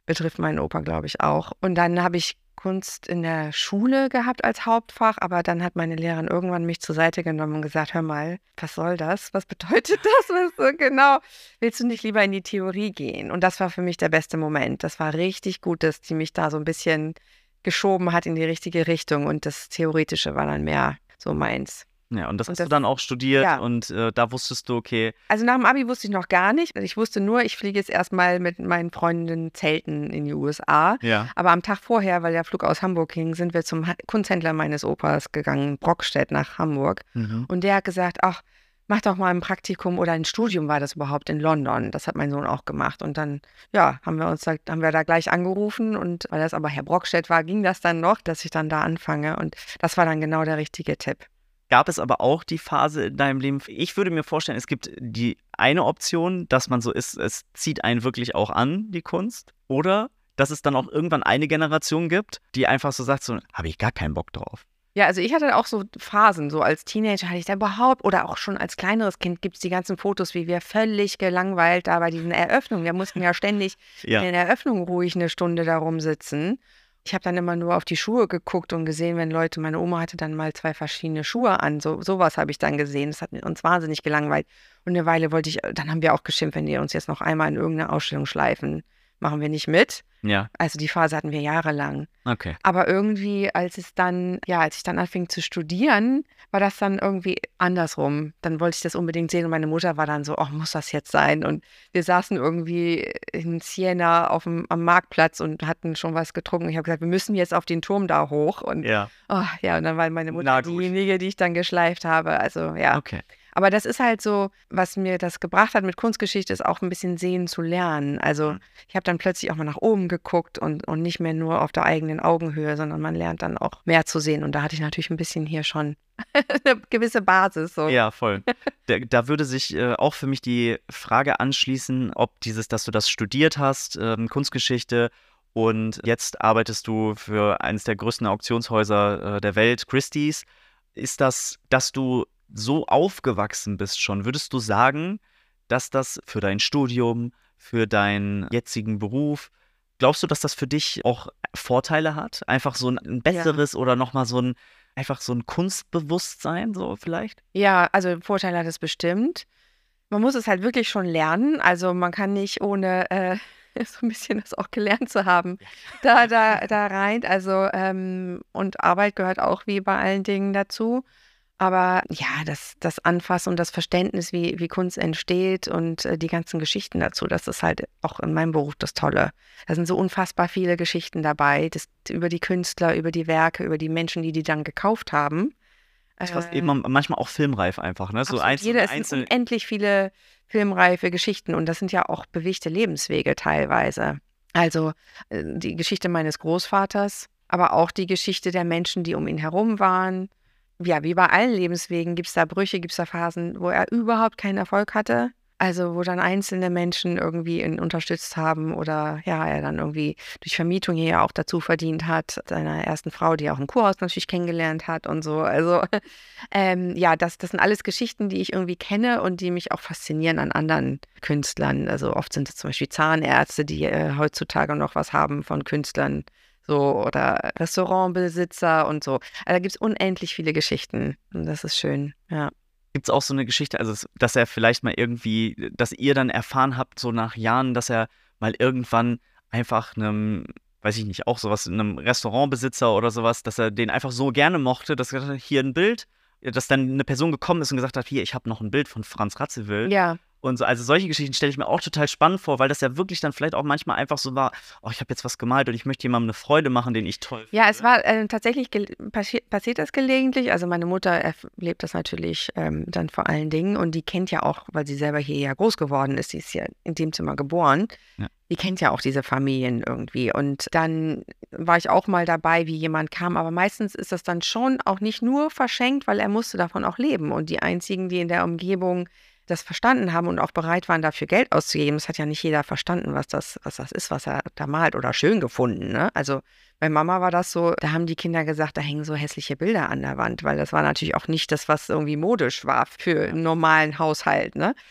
betrifft meinen Opa, glaube ich, auch. Und dann habe ich Kunst in der Schule gehabt als Hauptfach, aber dann hat meine Lehrerin irgendwann mich zur Seite genommen und gesagt, hör mal, was soll das? Was bedeutet das? Was so genau? Willst du nicht lieber in die Theorie gehen? Und das war für mich der beste Moment. Das war richtig gut, dass die mich da so ein bisschen geschoben hat in die richtige Richtung und das Theoretische war dann mehr so meins. Ja, und das Und hast das, du dann auch studiert ja. und äh, da wusstest du, okay, Also nach dem Abi wusste ich noch gar nicht. Ich wusste nur, ich fliege jetzt erstmal mit meinen Freundinnen zelten in die U S A. ja, Aber am Tag vorher, weil der Flug aus Hamburg ging, sind wir zum Ha- Kunsthändler meines Opas gegangen, Brockstedt nach Hamburg. mhm. Und der hat gesagt, ach, mach doch mal ein Praktikum oder ein Studium war das überhaupt in London. Das hat mein Sohn auch gemacht. Und dann, ja, haben wir uns da, haben wir da gleich angerufen. Und weil das aber Herr Brockstedt war, ging das dann noch, dass ich dann da anfange. Und das war dann genau der richtige Tipp. Gab es aber auch die Phase in deinem Leben, ich würde mir vorstellen, es gibt die eine Option, dass man so ist, es zieht einen wirklich auch an, die Kunst, oder dass es dann auch irgendwann eine Generation gibt, die einfach so sagt, so, habe ich gar keinen Bock drauf. Ja, also ich hatte auch so Phasen, so als Teenager hatte ich da überhaupt, oder auch schon als kleineres Kind gibt es die ganzen Fotos, wie wir völlig gelangweilt da bei diesen Eröffnungen. Wir mussten ja ständig Ja, in der Eröffnung ruhig eine Stunde da rumsitzen. Ich habe dann immer nur auf die Schuhe geguckt und gesehen, wenn Leute, meine Oma hatte dann mal zwei verschiedene Schuhe an, so sowas habe ich dann gesehen. Das hat uns wahnsinnig gelangweilt. Und eine Weile wollte ich, dann haben wir auch geschimpft, wenn die uns jetzt noch einmal in irgendeine Ausstellung schleifen, machen wir nicht mit. ja, Also die Phase hatten wir jahrelang. okay. Aber irgendwie, als es dann, ja, als ich dann anfing zu studieren, war das dann irgendwie andersrum. Dann wollte ich das unbedingt sehen und meine Mutter war dann so, oh, muss das jetzt sein? Und wir saßen irgendwie in Siena auf dem, am Marktplatz und hatten schon was getrunken. Ich habe gesagt, wir müssen jetzt auf den Turm da hoch. Und Ja, oh, ja, und dann war meine Mutter na gut. diejenige, die ich dann geschleift habe. Also ja. Okay. Aber das ist halt so, was mir das gebracht hat mit Kunstgeschichte, ist auch ein bisschen sehen zu lernen. Also Mhm. ich habe dann plötzlich auch mal nach oben geguckt und, und nicht mehr nur auf der eigenen Augenhöhe, sondern man lernt dann auch mehr zu sehen. Und da hatte ich natürlich ein bisschen hier schon eine gewisse Basis. So. Ja, voll. Da, da würde sich äh, auch für mich die Frage anschließen, ob dieses, dass du das studiert hast, ähm, Kunstgeschichte, und jetzt arbeitest du für eines der größten Auktionshäuser äh, der Welt, Christie's. Ist das, dass du so aufgewachsen bist schon, würdest du sagen, dass das für dein Studium, für deinen jetzigen Beruf, glaubst du, dass das für dich auch Vorteile hat? Einfach so ein, ein Ja. besseres oder nochmal so ein, einfach so ein Kunstbewusstsein, so vielleicht? Ja, also Vorteile hat es bestimmt. Man muss es halt wirklich schon lernen. Also man kann nicht ohne äh, so ein bisschen das auch gelernt zu haben, da, da, da rein. Also ähm, und Arbeit gehört auch wie bei allen Dingen dazu. Aber ja, das, das Anfassen und das Verständnis, wie, wie Kunst entsteht und äh, die ganzen Geschichten dazu, das ist halt auch in meinem Beruf das Tolle. Da sind so unfassbar viele Geschichten dabei, das, über die Künstler, über die Werke, über die Menschen, die die dann gekauft haben. Das ist fast Äh, eben manchmal auch filmreif einfach, ne? So absolut, einzelne, jeder, es sind einzelne. unendlich viele filmreife Geschichten und das sind ja auch bewegte Lebenswege teilweise. Also äh, die Geschichte meines Großvaters, aber auch die Geschichte der Menschen, die um ihn herum waren. Ja, wie bei allen Lebenswegen gibt es da Brüche, gibt es da Phasen, wo er überhaupt keinen Erfolg hatte. Also wo dann einzelne Menschen irgendwie ihn unterstützt haben oder ja, er dann irgendwie durch Vermietung hier auch dazu verdient hat, seiner ersten Frau, die er auch im Kurhaus natürlich kennengelernt hat und so. Also ähm, ja, das, das sind alles Geschichten, die ich irgendwie kenne und die mich auch faszinieren an anderen Künstlern. Also oft sind es zum Beispiel Zahnärzte, die äh, heutzutage noch was haben von Künstlern. So, oder Restaurantbesitzer und so. Also da gibt es unendlich viele Geschichten. Und das ist schön, ja. Gibt es auch so eine Geschichte, also es- dass er vielleicht mal irgendwie, dass ihr dann erfahren habt, so nach Jahren, dass er mal irgendwann einfach einem, weiß ich nicht, auch sowas, einem Restaurantbesitzer oder sowas, dass er den einfach so gerne mochte, dass er gesagt hat, hier ein Bild, dass dann eine Person gekommen ist und gesagt hat, hier, ich habe noch ein Bild von Franz Radziwiłł. Ja, Und so, also solche Geschichten stelle ich mir auch total spannend vor, weil das ja wirklich dann vielleicht auch manchmal einfach so war, oh, ich habe jetzt was gemalt und ich möchte jemandem eine Freude machen, den ich toll finde. ja, es war äh, tatsächlich gel- passi passiert das gelegentlich. Also meine Mutter erlebt das natürlich ähm, dann vor allen Dingen und die kennt ja auch, weil sie selber hier ja groß geworden ist, sie ist ja in dem Zimmer geboren. Ja. Die kennt ja auch diese Familien irgendwie. Und dann war ich auch mal dabei, wie jemand kam. Aber meistens ist das dann schon auch nicht nur verschenkt, weil er musste davon auch leben. Und die einzigen, die in der Umgebung das verstanden haben und auch bereit waren, dafür Geld auszugeben, das hat ja nicht jeder verstanden, was das, was das ist, was er da malt oder schön gefunden. Ne? Also bei Mama war das so, da haben die Kinder gesagt, da hängen so hässliche Bilder an der Wand, weil das war natürlich auch nicht das, was irgendwie modisch war für einen normalen Haushalt. Ne?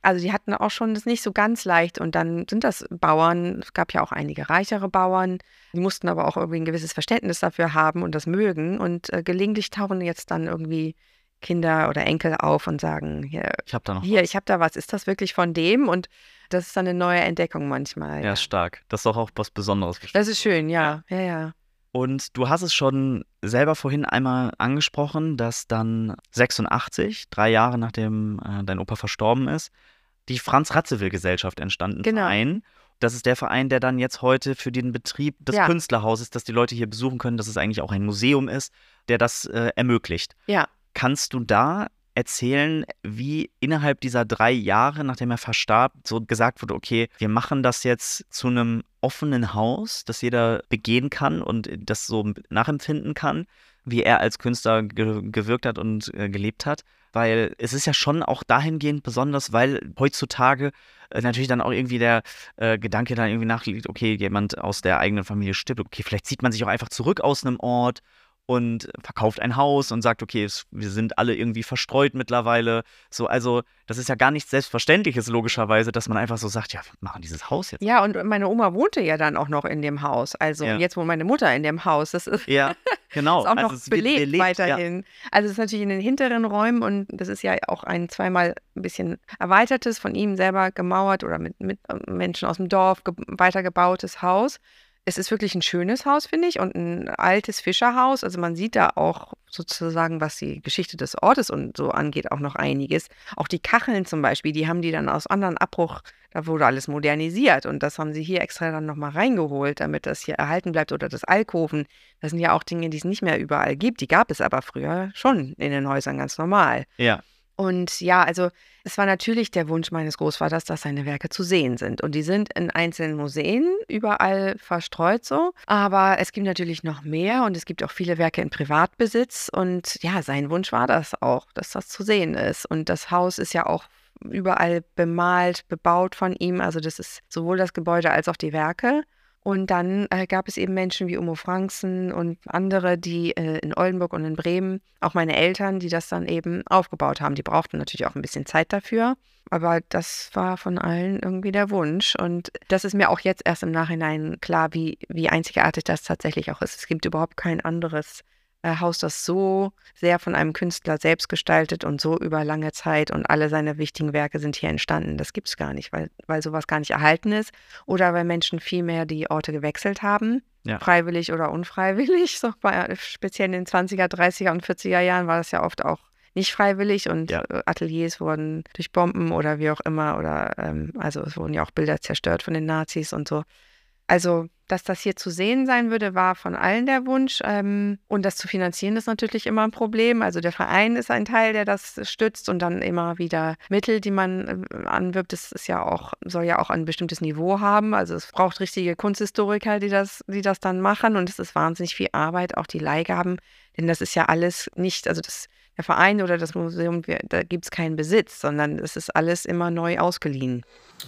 Also die hatten auch schon das nicht so ganz leicht und dann sind das Bauern, es gab ja auch einige reichere Bauern, die mussten aber auch irgendwie ein gewisses Verständnis dafür haben und das mögen und äh, gelegentlich tauchen jetzt dann irgendwie Kinder oder Enkel auf und sagen, hier, Ich habe da noch hier, was. ich habe da was, ist das wirklich von dem? Und das ist dann eine neue Entdeckung manchmal. Ja, Ja, stark. Das ist doch auch was Besonderes. das ist schön, ja, ja, ja. Und du hast es schon selber vorhin einmal angesprochen, dass dann sechsundachtzig, drei Jahre nachdem äh, dein Opa verstorben ist, die Franz-Radziwiłł-Gesellschaft entstanden, ein Genau. Verein. Das ist der Verein, der dann jetzt heute für den Betrieb des Ja. Künstlerhauses, dass die Leute hier besuchen können, dass es eigentlich auch ein Museum ist, der das äh, ermöglicht. Ja. Kannst du da erzählen, wie innerhalb dieser drei Jahre, nachdem er verstarb, so gesagt wurde, okay, wir machen das jetzt zu einem offenen Haus, das jeder begehen kann und das so nachempfinden kann, wie er als Künstler ge gewirkt hat und äh, gelebt hat? Weil es ist ja schon auch dahingehend besonders, weil heutzutage äh, natürlich dann auch irgendwie der äh, Gedanke dann irgendwie nachliegt, okay, jemand aus der eigenen Familie stirbt, okay, vielleicht zieht man sich auch einfach zurück aus einem Ort und verkauft ein Haus und sagt, okay, es, wir sind alle irgendwie verstreut mittlerweile. So, also das ist ja gar nichts Selbstverständliches logischerweise, dass man einfach so sagt, ja, wir machen dieses Haus jetzt. Ja, und meine Oma wohnte ja dann auch noch in dem Haus. Also Ja. jetzt wohnt meine Mutter in dem Haus. Das ist, Ja, genau. ist auch noch Also es wird belebt, belebt, weiterhin. Ja. Also es ist natürlich in den hinteren Räumen und das ist ja auch ein zweimal ein bisschen erweitertes, von ihm selber gemauert oder mit, mit Menschen aus dem Dorf ge weitergebautes Haus. Es ist wirklich ein schönes Haus, finde ich, und ein altes Fischerhaus. Also man sieht da auch sozusagen, was die Geschichte des Ortes und so angeht, auch noch einiges. Auch die Kacheln zum Beispiel, die haben die dann aus anderen Abbruch, da wurde alles modernisiert und das haben sie hier extra dann nochmal reingeholt, damit das hier erhalten bleibt. Oder das Alkoven, das sind ja auch Dinge, die es nicht mehr überall gibt. Die gab es aber früher schon in den Häusern ganz normal. Ja. Und ja, also es war natürlich der Wunsch meines Großvaters, dass seine Werke zu sehen sind. Und die sind in einzelnen Museen überall verstreut so. Aber es gibt natürlich noch mehr und es gibt auch viele Werke in Privatbesitz. Und ja, sein Wunsch war das auch, dass das zu sehen ist. Und das Haus ist ja auch überall bemalt, bebaut von ihm. Also das ist sowohl das Gebäude als auch die Werke. Und dann äh, gab es eben Menschen wie Omo Franksen und andere, die äh, in Oldenburg und in Bremen, auch meine Eltern, die das dann eben aufgebaut haben. Die brauchten natürlich auch ein bisschen Zeit dafür, aber das war von allen irgendwie der Wunsch. Und das ist mir auch jetzt erst im Nachhinein klar, wie, wie einzigartig das tatsächlich auch ist. Es gibt überhaupt kein anderes äh, Haus, das so sehr von einem Künstler selbst gestaltet und so über lange Zeit und alle seine wichtigen Werke sind hier entstanden. Das gibt es gar nicht, weil, weil sowas gar nicht erhalten ist oder weil Menschen viel mehr die Orte gewechselt haben, Ja. freiwillig oder unfreiwillig. So bei, speziell in den zwanziger, dreißiger und vierziger Jahren war das ja oft auch nicht freiwillig und Ja. äh, Ateliers wurden durch Bomben oder wie auch immer oder ähm, also es wurden ja auch Bilder zerstört von den Nazis und so. Also, dass das hier zu sehen sein würde, war von allen der Wunsch. Ähm, und das zu finanzieren ist natürlich immer ein Problem. Also der Verein ist ein Teil, der das stützt und dann immer wieder Mittel, die man äh, anwirbt. Das ist ja auch, soll ja auch ein bestimmtes Niveau haben. Also es braucht richtige Kunsthistoriker, die das, die das dann machen. Und es ist wahnsinnig viel Arbeit, auch die Leihgaben. Denn das ist ja alles nicht, also das, der Verein oder das Museum, wir, da gibt es keinen Besitz, sondern es ist alles immer neu ausgeliehen.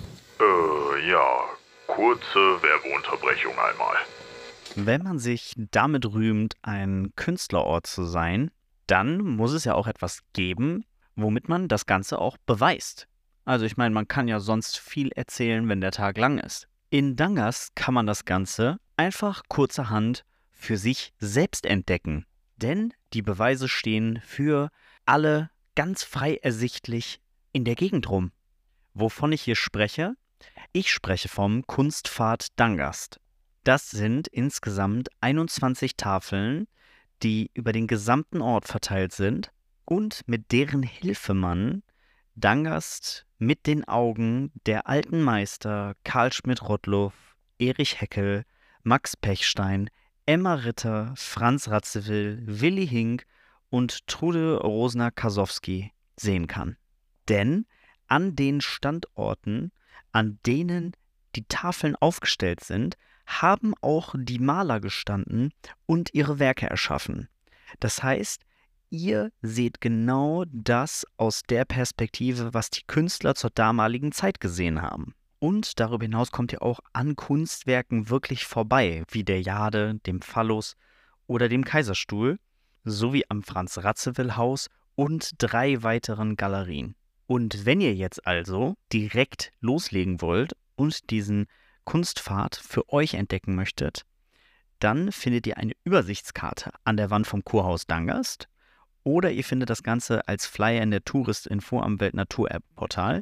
Äh, ja. Kurze Werbeunterbrechung einmal. Wenn man sich damit rühmt, ein Künstlerort zu sein, dann muss es ja auch etwas geben, womit man das Ganze auch beweist. Also ich meine, man kann ja sonst viel erzählen, wenn der Tag lang ist. In Dangast kann man das Ganze einfach kurzerhand für sich selbst entdecken. Denn die Beweise stehen für alle ganz frei ersichtlich in der Gegend rum. Wovon ich hier spreche? Ich spreche vom Kunstpfad Dangast. Das sind insgesamt einundzwanzig Tafeln, die über den gesamten Ort verteilt sind und mit deren Hilfe man Dangast mit den Augen der alten Meister Karl Schmidt-Rottluff, Erich Heckel, Max Pechstein, Emma Ritter, Franz Radziwiłł, Willi Hink und Trude Rosner-Kasowski sehen kann. Denn an den Standorten, an denen die Tafeln aufgestellt sind, haben auch die Maler gestanden und ihre Werke erschaffen. Das heißt, ihr seht genau das aus der Perspektive, was die Künstler zur damaligen Zeit gesehen haben. Und darüber hinaus kommt ihr auch an Kunstwerken wirklich vorbei, wie der Jade, dem Phallus oder dem Kaiserstuhl, sowie am Franz-Radziwiłł-Haus und drei weiteren Galerien. Und wenn ihr jetzt also direkt loslegen wollt und diesen Kunstpfad für euch entdecken möchtet, dann findet ihr eine Übersichtskarte an der Wand vom Kurhaus Dangast oder ihr findet das Ganze als Flyer in der Touristinfo am Weltnatur-App-Portal.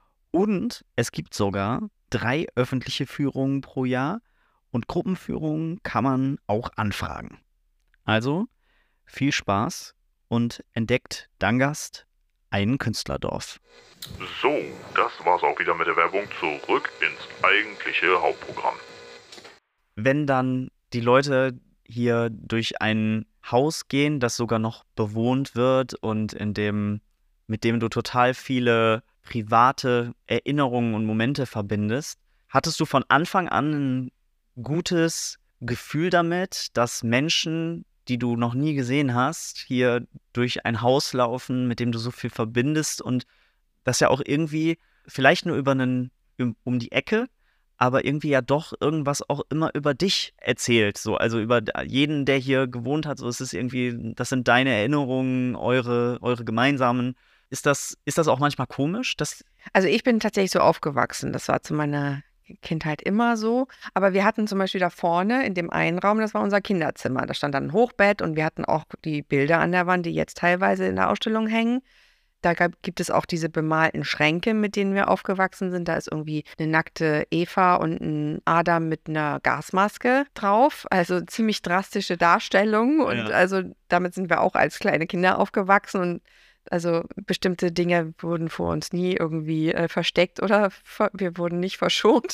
Und es gibt sogar drei öffentliche Führungen pro Jahr und Gruppenführungen kann man auch anfragen. Also viel Spaß und entdeckt Dangast, ein Künstlerdorf. So, das war's auch wieder mit der Werbung. Zurück ins eigentliche Hauptprogramm. Wenn dann die Leute hier durch ein Haus gehen, das sogar noch bewohnt wird und in dem, mit dem du total viele private Erinnerungen und Momente verbindest, hattest du von Anfang an ein gutes Gefühl damit, dass Menschen, die du noch nie gesehen hast, hier durch ein Haus laufen, mit dem du so viel verbindest und das ja auch irgendwie vielleicht nur über einen, um die Ecke, aber irgendwie ja doch irgendwas auch immer über dich erzählt, so, also über jeden, der hier gewohnt hat, so, es ist irgendwie, das sind deine Erinnerungen, eure, eure gemeinsamen. Ist das, ist das auch manchmal komisch? Dass Also ich bin tatsächlich so aufgewachsen, das war zu meiner Kindheit immer so, aber wir hatten zum Beispiel da vorne in dem einen Raum, das war unser Kinderzimmer, da stand dann ein Hochbett und wir hatten auch die Bilder an der Wand, die jetzt teilweise in der Ausstellung hängen. Da gab, gibt es auch diese bemalten Schränke, mit denen wir aufgewachsen sind. Da ist irgendwie eine nackte Eva und ein Adam mit einer Gasmaske drauf. Also ziemlich drastische Darstellungen. Und Ja. also damit sind wir auch als kleine Kinder aufgewachsen. Und also bestimmte Dinge wurden vor uns nie irgendwie äh, versteckt oder ver- wir wurden nicht verschont.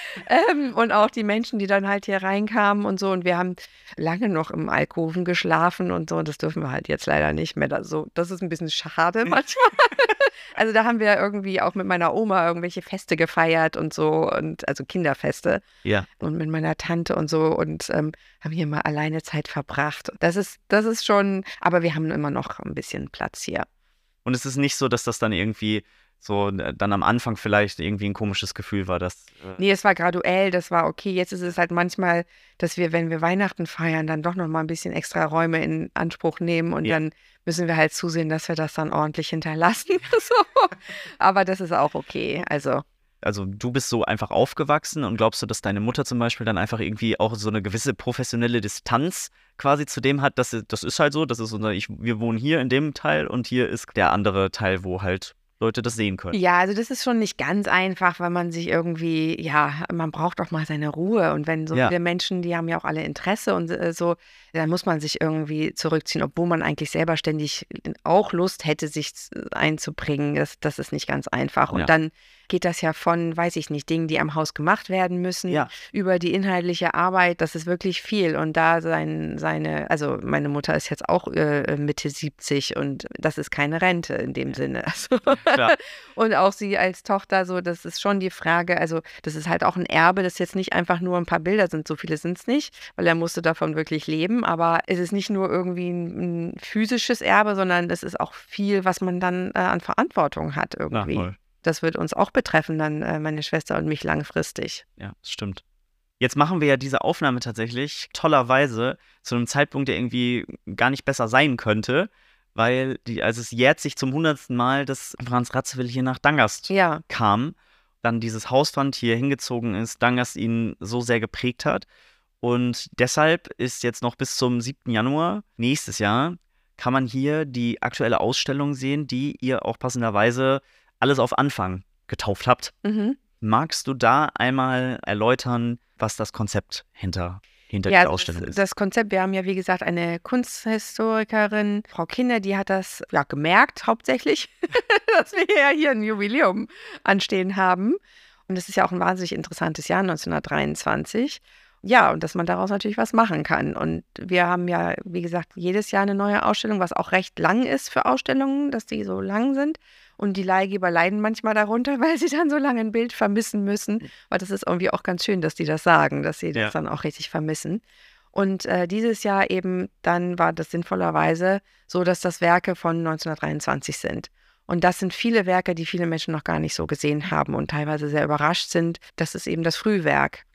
ähm, und auch die Menschen, die dann halt hier reinkamen und so. Und wir haben lange noch im Alkoven geschlafen und so. Und das dürfen wir halt jetzt leider nicht mehr. Das, so, das ist ein bisschen schade manchmal. Also da haben wir irgendwie auch mit meiner Oma irgendwelche Feste gefeiert und so. Und also Kinderfeste. Ja. Und mit meiner Tante und so. Und ähm, haben hier mal alleine Zeit verbracht. Das ist, das ist schon, aber wir haben immer noch ein bisschen Platz hier. Und es ist nicht so, dass das dann irgendwie so äh, dann am Anfang vielleicht irgendwie ein komisches Gefühl war, dass äh, Nee, es war graduell, das war okay. Jetzt ist es halt manchmal, dass wir, wenn wir Weihnachten feiern, dann doch noch mal ein bisschen extra Räume in Anspruch nehmen und Ja. dann müssen wir halt zusehen, dass wir das dann ordentlich hinterlassen. So. Aber das ist auch okay. Also, also du bist so einfach aufgewachsen und glaubst du, dass deine Mutter zum Beispiel dann einfach irgendwie auch so eine gewisse professionelle Distanz quasi zu dem hat, dass sie- das ist halt so, das ist unser, ich, wir wohnen hier in dem Teil und hier ist der andere Teil, wo halt Leute das sehen können. ja, also das ist schon nicht ganz einfach, weil man sich irgendwie, ja, man braucht auch mal seine Ruhe. Und wenn so Ja. viele Menschen, die haben ja auch alle Interesse und äh, so, dann muss man sich irgendwie zurückziehen, obwohl man eigentlich selber ständig auch Lust hätte, sich z- einzubringen. Das, das ist nicht ganz einfach. Und Ja. dann geht das ja von, weiß ich nicht, Dingen, die am Haus gemacht werden müssen, Ja. über die inhaltliche Arbeit. Das ist wirklich viel. Und da sein, seine, also meine Mutter ist jetzt auch äh, Mitte siebzig und das ist keine Rente in dem Sinne. Also, Klar. und auch sie als Tochter, so, das ist schon die Frage, also das ist halt auch ein Erbe, das jetzt nicht einfach nur ein paar Bilder sind, so viele sind es nicht, weil er musste davon wirklich leben, aber es ist nicht nur irgendwie ein, ein physisches Erbe, sondern es ist auch viel, was man dann äh, an Verantwortung hat Na, irgendwie. voll. Das wird uns auch betreffen, dann äh, meine Schwester und mich langfristig. Ja, das stimmt. Jetzt machen wir ja diese Aufnahme tatsächlich tollerweise zu einem Zeitpunkt, der irgendwie gar nicht besser sein könnte, weil die, also es jährt sich zum hundertsten Mal, dass Franz Radziwiłł hier nach Dangast Ja, kam, dann dieses Hauswand hier hingezogen ist, Dangast ihn so sehr geprägt hat. Und deshalb ist jetzt noch bis zum siebten Januar nächstes Jahr, kann man hier die aktuelle Ausstellung sehen, die ihr auch passenderweise alles auf Anfang getauft habt. mhm. Magst du da einmal erläutern, was das Konzept hinter, hinter Ja, der das, Ausstellung ist? das Konzept, wir haben ja wie gesagt eine Kunsthistorikerin, Frau Kinder, die hat das ja gemerkt hauptsächlich, dass wir ja hier ein Jubiläum anstehen haben. Und das ist ja auch ein wahnsinnig interessantes Jahr, neunzehnhundertdreiundzwanzig. Ja, und dass man daraus natürlich was machen kann. Und wir haben ja, wie gesagt, jedes Jahr eine neue Ausstellung, was auch recht lang ist für Ausstellungen, dass die so lang sind. Und die Leihgeber leiden manchmal darunter, weil sie dann so lange ein Bild vermissen müssen. Aber das ist irgendwie auch ganz schön, dass die das sagen, dass sie das Ja. dann auch richtig vermissen. Und äh, dieses Jahr eben, dann war das sinnvollerweise so, dass das Werke von neunzehnhundertdreiundzwanzig sind. Und das sind viele Werke, die viele Menschen noch gar nicht so gesehen haben und teilweise sehr überrascht sind. Das ist eben das Frühwerk. Und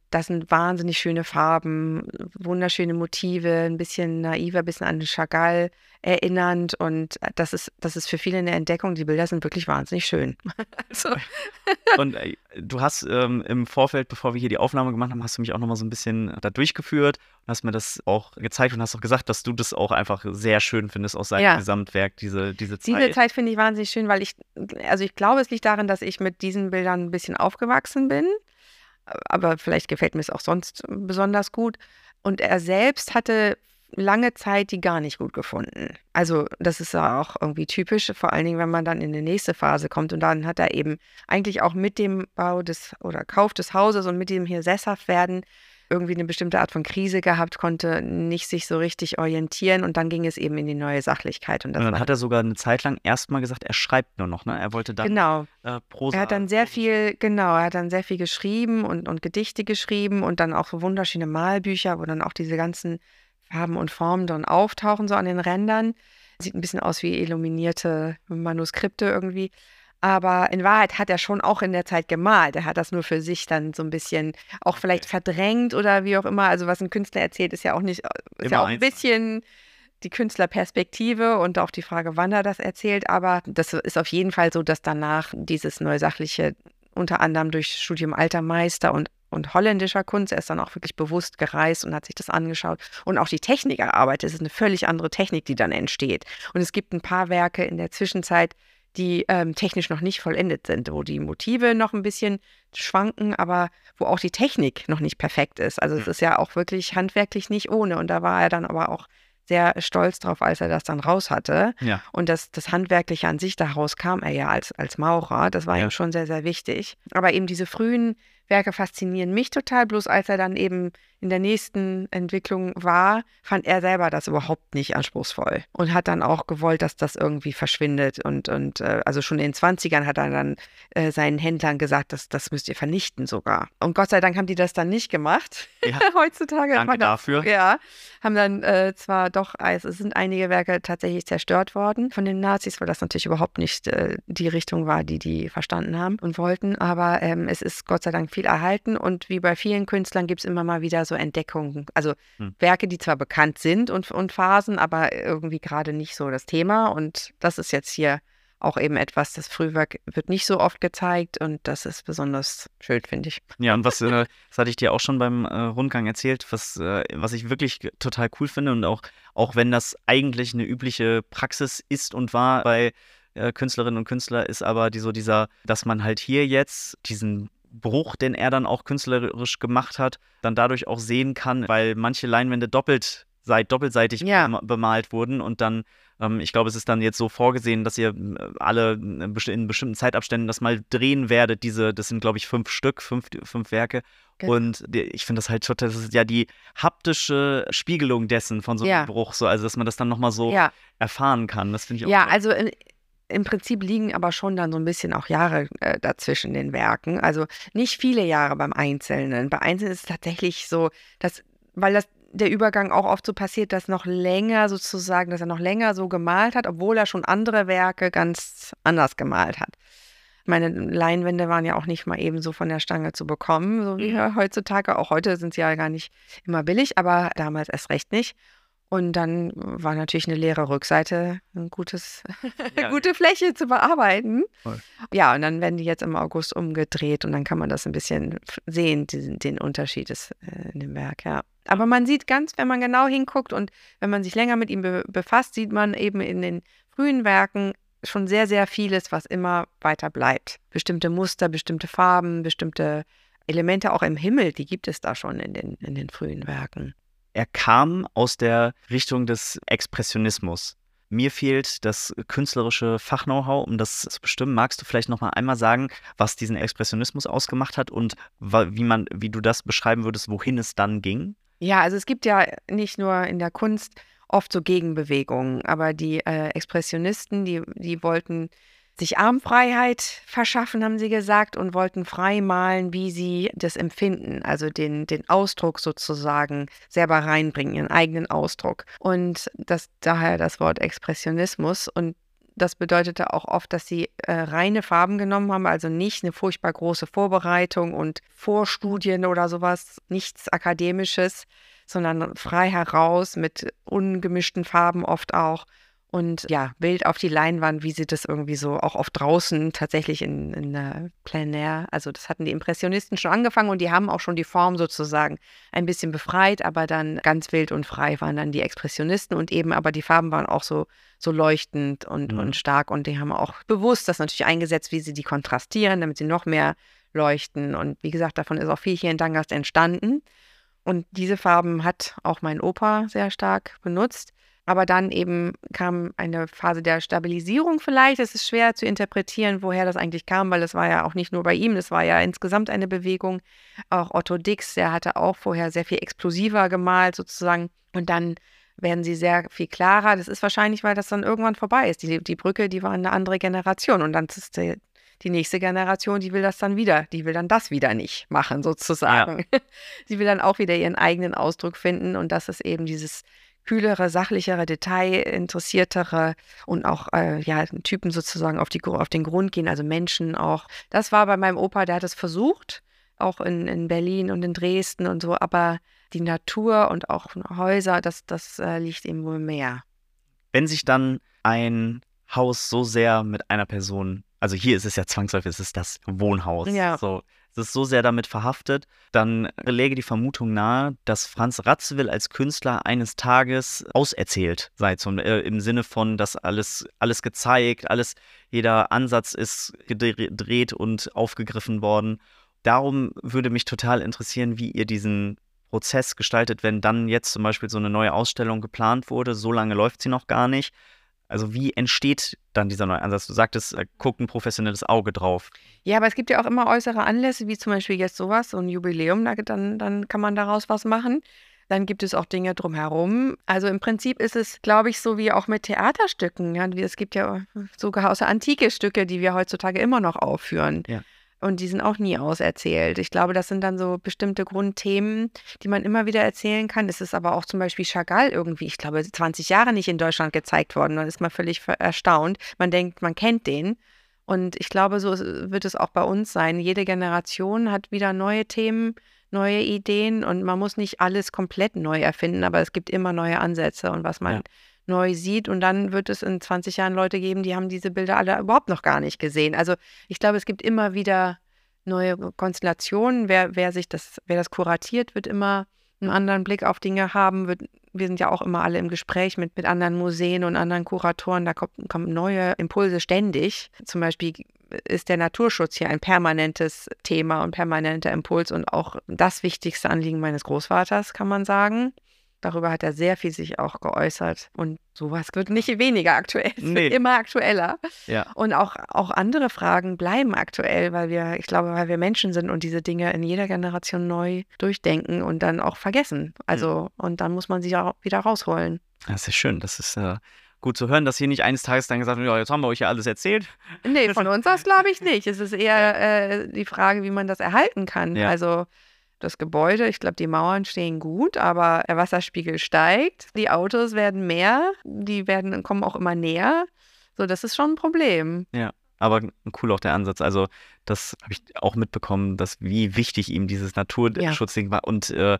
das sind wahnsinnig schöne Farben, wunderschöne Motive, ein bisschen naiver, ein bisschen an Chagall erinnernd. Und das ist, das ist für viele eine Entdeckung. Die Bilder sind wirklich wahnsinnig schön. Also. Und äh, du hast ähm, im Vorfeld, bevor wir hier die Aufnahme gemacht haben, hast du mich auch nochmal so ein bisschen da durchgeführt und hast mir das auch gezeigt und hast auch gesagt, dass du das auch einfach sehr schön findest aus seinem Ja. Gesamtwerk, diese, diese Zeit. Diese Zeit finde ich wahnsinnig schön, weil ich, also ich glaube, es liegt darin, dass ich mit diesen Bildern ein bisschen aufgewachsen bin. Aber vielleicht gefällt mir es auch sonst besonders gut. Und er selbst hatte lange Zeit die gar nicht gut gefunden. Also das ist ja auch irgendwie typisch, vor allen Dingen, wenn man dann in die nächste Phase kommt. Und dann hat er eben eigentlich auch mit dem Bau des oder Kauf des Hauses und mit dem hier sesshaft werden irgendwie eine bestimmte Art von Krise gehabt, konnte nicht sich so richtig orientieren und dann ging es eben in die neue Sachlichkeit. Und, das Und dann war hat er sogar eine Zeit lang erstmal gesagt, er schreibt nur noch, ne? Er wollte dann genau. äh, Prosa. Er hat dann sehr viel, genau, er hat dann sehr viel geschrieben und, und Gedichte geschrieben und dann auch so wunderschöne Malbücher, wo dann auch diese ganzen Farben und Formen dann auftauchen, so an den Rändern. Sieht ein bisschen aus wie illuminierte Manuskripte irgendwie. Aber in Wahrheit hat er schon auch in der Zeit gemalt. Er hat das nur für sich dann so ein bisschen auch vielleicht verdrängt oder wie auch immer. Also was ein Künstler erzählt, ist ja auch nicht, ist Immer ja auch ein eins. bisschen die Künstlerperspektive und auch die Frage, wann er das erzählt. Aber das ist auf jeden Fall so, dass danach dieses Neusachliche unter anderem durch Studium alter Meister und, und holländischer Kunst, er ist dann auch wirklich bewusst gereist und hat sich das angeschaut und auch die Technik erarbeitet. Es ist eine völlig andere Technik, die dann entsteht. Und es gibt ein paar Werke in der Zwischenzeit, die ähm, technisch noch nicht vollendet sind, wo die Motive noch ein bisschen schwanken, aber wo auch die Technik noch nicht perfekt ist. Also es ist ja auch wirklich handwerklich nicht ohne. Und da war er dann aber auch sehr stolz drauf, als er das dann raus hatte. Ja. Und das, das Handwerkliche an sich, daraus kam er ja als, als Maurer. Das war Ja. ihm schon sehr, sehr wichtig. Aber eben diese frühen Werke faszinieren mich total. Bloß als er dann eben in der nächsten Entwicklung war, fand er selber das überhaupt nicht anspruchsvoll und hat dann auch gewollt, dass das irgendwie verschwindet. Und, und äh, also schon in den zwanzigern hat er dann äh, seinen Händlern gesagt, dass, das müsst ihr vernichten sogar. Und Gott sei Dank haben die das dann nicht gemacht. Ja. Heutzutage. Danke Man- dafür. Ja, haben dann äh, zwar doch, also es sind einige Werke tatsächlich zerstört worden von den Nazis, weil das natürlich überhaupt nicht äh, die Richtung war, die die verstanden haben und wollten. Aber ähm, es ist Gott sei Dank viel erhalten und wie bei vielen Künstlern gibt es immer mal wieder so Entdeckungen. Also Hm. Werke, die zwar bekannt sind und, und Phasen, aber irgendwie gerade nicht so das Thema. Und das ist jetzt hier auch eben etwas, das Frühwerk wird nicht so oft gezeigt und das ist besonders schön, finde ich. Ja, und was, äh, das hatte ich dir auch schon beim äh, Rundgang erzählt, was, äh, was ich wirklich g- total cool finde und auch, auch wenn das eigentlich eine übliche Praxis ist und war bei äh, Künstlerinnen und Künstlern, ist aber die, so dieser, dass man halt hier jetzt diesen Bruch, den er dann auch künstlerisch gemacht hat, dann dadurch auch sehen kann, weil manche Leinwände doppelt, seit, doppelseitig Ja. bema- bemalt wurden und dann, ähm, ich glaube, es ist dann jetzt so vorgesehen, dass ihr äh, alle in besti- in bestimmten Zeitabständen das mal drehen werdet, diese, das sind glaube ich fünf Stück, fünf, fünf Werke. Genau. Und die, ich finde das halt total, das ist ja die haptische Spiegelung dessen von so einem Ja. Bruch, so, also dass man das dann nochmal so Ja, erfahren kann, das finde ich auch ja, toll. also in, im Prinzip liegen aber schon dann so ein bisschen auch Jahre äh, dazwischen den Werken. Also nicht viele Jahre beim Einzelnen. Bei Einzelnen ist es tatsächlich so, dass, weil das der Übergang auch oft so passiert, dass noch länger sozusagen, dass er noch länger so gemalt hat, obwohl er schon andere Werke ganz anders gemalt hat. Meine Leinwände waren ja auch nicht mal eben so von der Stange zu bekommen, so wie Mhm. heutzutage. Auch heute sind sie ja gar nicht immer billig, aber damals erst recht nicht. Und dann war natürlich eine leere Rückseite ein gutes, Ja. gute Fläche zu bearbeiten. Voll. Ja, und dann werden die jetzt im August umgedreht und dann kann man das ein bisschen f- sehen, diesen, den Unterschied ist, äh, in dem Werk, ja. Aber man sieht ganz, wenn man genau hinguckt und wenn man sich länger mit ihm be befasst, sieht man eben in den frühen Werken schon sehr, sehr vieles, was immer weiter bleibt. Bestimmte Muster, bestimmte Farben, bestimmte Elemente auch im Himmel, die gibt es da schon in den, in den frühen Werken. Er kam aus der Richtung des Expressionismus. Mir fehlt das künstlerische Fach-Know-how, um das zu bestimmen. Magst du vielleicht noch mal einmal sagen, was diesen Expressionismus ausgemacht hat und wa- wie man, wie du das beschreiben würdest, wohin es dann ging? Ja, also es gibt ja nicht nur in der Kunst oft so Gegenbewegungen, aber die äh, Expressionisten, die, die wollten sich Armfreiheit verschaffen, haben sie gesagt, und wollten frei malen, wie sie das empfinden, also den, den Ausdruck sozusagen selber reinbringen, ihren eigenen Ausdruck. Und das, daher das Wort Expressionismus. Und Das bedeutete auch oft, dass sie äh, reine Farben genommen haben, also nicht eine furchtbar große Vorbereitung und Vorstudien oder sowas, nichts Akademisches, sondern frei heraus mit ungemischten Farben oft auch. Und ja, Bild auf die Leinwand, wie sie das irgendwie so auch oft draußen tatsächlich in, in der Plein Air, also das hatten die Impressionisten schon angefangen und die haben auch schon die Form sozusagen ein bisschen befreit, aber dann ganz wild und frei waren dann die Expressionisten und eben, aber die Farben waren auch so, so leuchtend und, Mhm. und stark und die haben auch bewusst das natürlich eingesetzt, wie sie die kontrastieren, damit sie noch mehr leuchten und wie gesagt, davon ist auch viel hier in Dangast entstanden und diese Farben hat auch mein Opa sehr stark benutzt. Aber dann eben kam eine Phase der Stabilisierung vielleicht. Es ist schwer zu interpretieren, woher das eigentlich kam, weil es war ja auch nicht nur bei ihm, das war ja insgesamt eine Bewegung. Auch Otto Dix, der hatte auch vorher sehr viel explosiver gemalt sozusagen. Und dann werden sie sehr viel klarer. Das ist wahrscheinlich, weil das dann irgendwann vorbei ist. Die, die Brücke, die war eine andere Generation. Und dann ist die, die nächste Generation, die will das dann wieder, die will dann das wieder nicht machen sozusagen. Ja. Die will dann auch wieder ihren eigenen Ausdruck finden. Und das ist eben dieses kühlere, sachlichere, detailinteressiertere und auch äh, ja, Typen sozusagen auf, die, auf den Grund gehen, also Menschen auch. Das war bei meinem Opa, der hat es versucht, auch in, in Berlin und in Dresden und so, aber die Natur und auch Häuser, das, das äh, liegt ihm wohl mehr. Wenn sich dann ein Haus so sehr mit einer Person, also hier ist es ja zwangsläufig, es ist das Wohnhaus, ja. so, es ist so sehr damit verhaftet, dann läge die Vermutung nahe, dass Franz Radziwiłł als Künstler eines Tages auserzählt sei, zum, äh, im Sinne von, dass alles, alles gezeigt, alles, jeder Ansatz ist gedreht und aufgegriffen worden. Darum würde mich total interessieren, wie ihr diesen Prozess gestaltet, wenn dann jetzt zum Beispiel so eine neue Ausstellung geplant wurde, so lange läuft sie noch gar nicht. Also wie entsteht dann dieser neue Ansatz? Du sagtest, äh, guckt ein professionelles Auge drauf. Ja, aber es gibt ja auch immer äußere Anlässe, wie zum Beispiel jetzt sowas, so ein Jubiläum, da, dann, dann kann man daraus was machen. Dann gibt es auch Dinge drumherum. Also im Prinzip ist es, glaube ich, so wie auch mit Theaterstücken. Ja? Es gibt ja sogar außer antike Stücke, die wir heutzutage immer noch aufführen. Ja. Und die sind auch nie auserzählt. Ich glaube, das sind dann so bestimmte Grundthemen, die man immer wieder erzählen kann. Es ist aber auch zum Beispiel Chagall irgendwie, ich glaube, zwanzig Jahre nicht in Deutschland gezeigt worden. Dann ist man völlig erstaunt. Man denkt, man kennt den. Und ich glaube, so wird es auch bei uns sein. Jede Generation hat wieder neue Themen, neue Ideen und man muss nicht alles komplett neu erfinden, aber es gibt immer neue Ansätze und was man ja. neu sieht und dann wird es in zwanzig Jahren Leute geben, die haben diese Bilder alle überhaupt noch gar nicht gesehen. Also ich glaube, es gibt immer wieder neue Konstellationen. Wer, wer sich das, wer das kuratiert, wird immer einen anderen Blick auf Dinge haben. Wird, wir sind ja auch immer alle im Gespräch mit, mit anderen Museen und anderen Kuratoren. Da kommt, kommen neue Impulse ständig. Zum Beispiel ist der Naturschutz hier ein permanentes Thema und permanenter Impuls und auch das wichtigste Anliegen meines Großvaters, kann man sagen. Darüber hat er sehr viel sich auch geäußert. Und sowas wird nicht weniger aktuell. Es Nee. wird immer aktueller. Ja. Und auch, auch andere Fragen bleiben aktuell, weil wir, ich glaube, weil wir Menschen sind und diese Dinge in jeder Generation neu durchdenken und dann auch vergessen. Also, mhm. und dann muss man sie auch wieder rausholen. Das ist schön. Das ist äh, gut zu hören, dass hier nicht eines Tages dann gesagt wird, ja, jetzt haben wir euch ja alles erzählt. Nee, von uns aus glaube ich nicht. Es ist eher äh, die Frage, wie man das erhalten kann. Ja. Also das Gebäude, ich glaube, die Mauern stehen gut, aber der Wasserspiegel steigt, die Autos werden mehr, die werden, kommen auch immer näher. So, das ist schon ein Problem. Ja, aber cool auch der Ansatz. Also das habe ich auch mitbekommen, dass wie wichtig ihm dieses Naturschutzding ja. war und äh,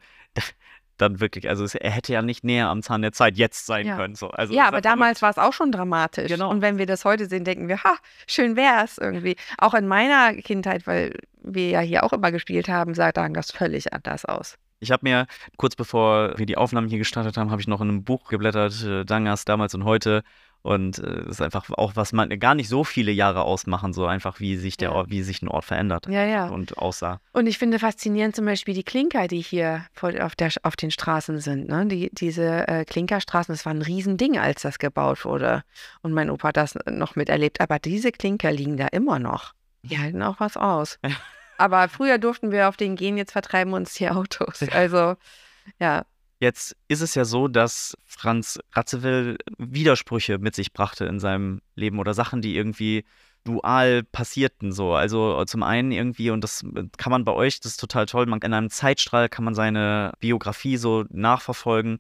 dann wirklich, also es, er hätte ja nicht näher am Zahn der Zeit jetzt sein ja. können. So. Also ja, aber damals war es auch schon dramatisch. Genau. Und wenn wir das heute sehen, denken wir, ha, schön wär's irgendwie. Auch in meiner Kindheit, weil wir ja hier auch immer gespielt haben, sah das völlig anders aus. Ich habe mir, kurz bevor wir die Aufnahmen hier gestartet haben, habe ich noch in einem Buch geblättert, äh, Dangast damals und heute. Und es äh, ist einfach auch, was man gar nicht so viele Jahre ausmachen, so einfach, wie sich der ja. Ort, wie sich ein Ort verändert ja, ja. und aussah. Und ich finde faszinierend zum Beispiel die Klinker, die hier auf, der, auf den Straßen sind. Ne? Die, diese äh, Klinkerstraßen, das war ein Riesending, als das gebaut wurde. Und mein Opa hat das noch miterlebt. Aber diese Klinker liegen da immer noch. Die halten auch was aus. Aber früher durften wir auf den gehen, jetzt vertreiben uns die Autos. Also, ja. Jetzt ist es ja so, dass Franz Radziwiłł Widersprüche mit sich brachte in seinem Leben oder Sachen, die irgendwie dual passierten so. Also zum einen irgendwie, und das kann man bei euch, das ist total toll, man, in einem Zeitstrahl kann man seine Biografie so nachverfolgen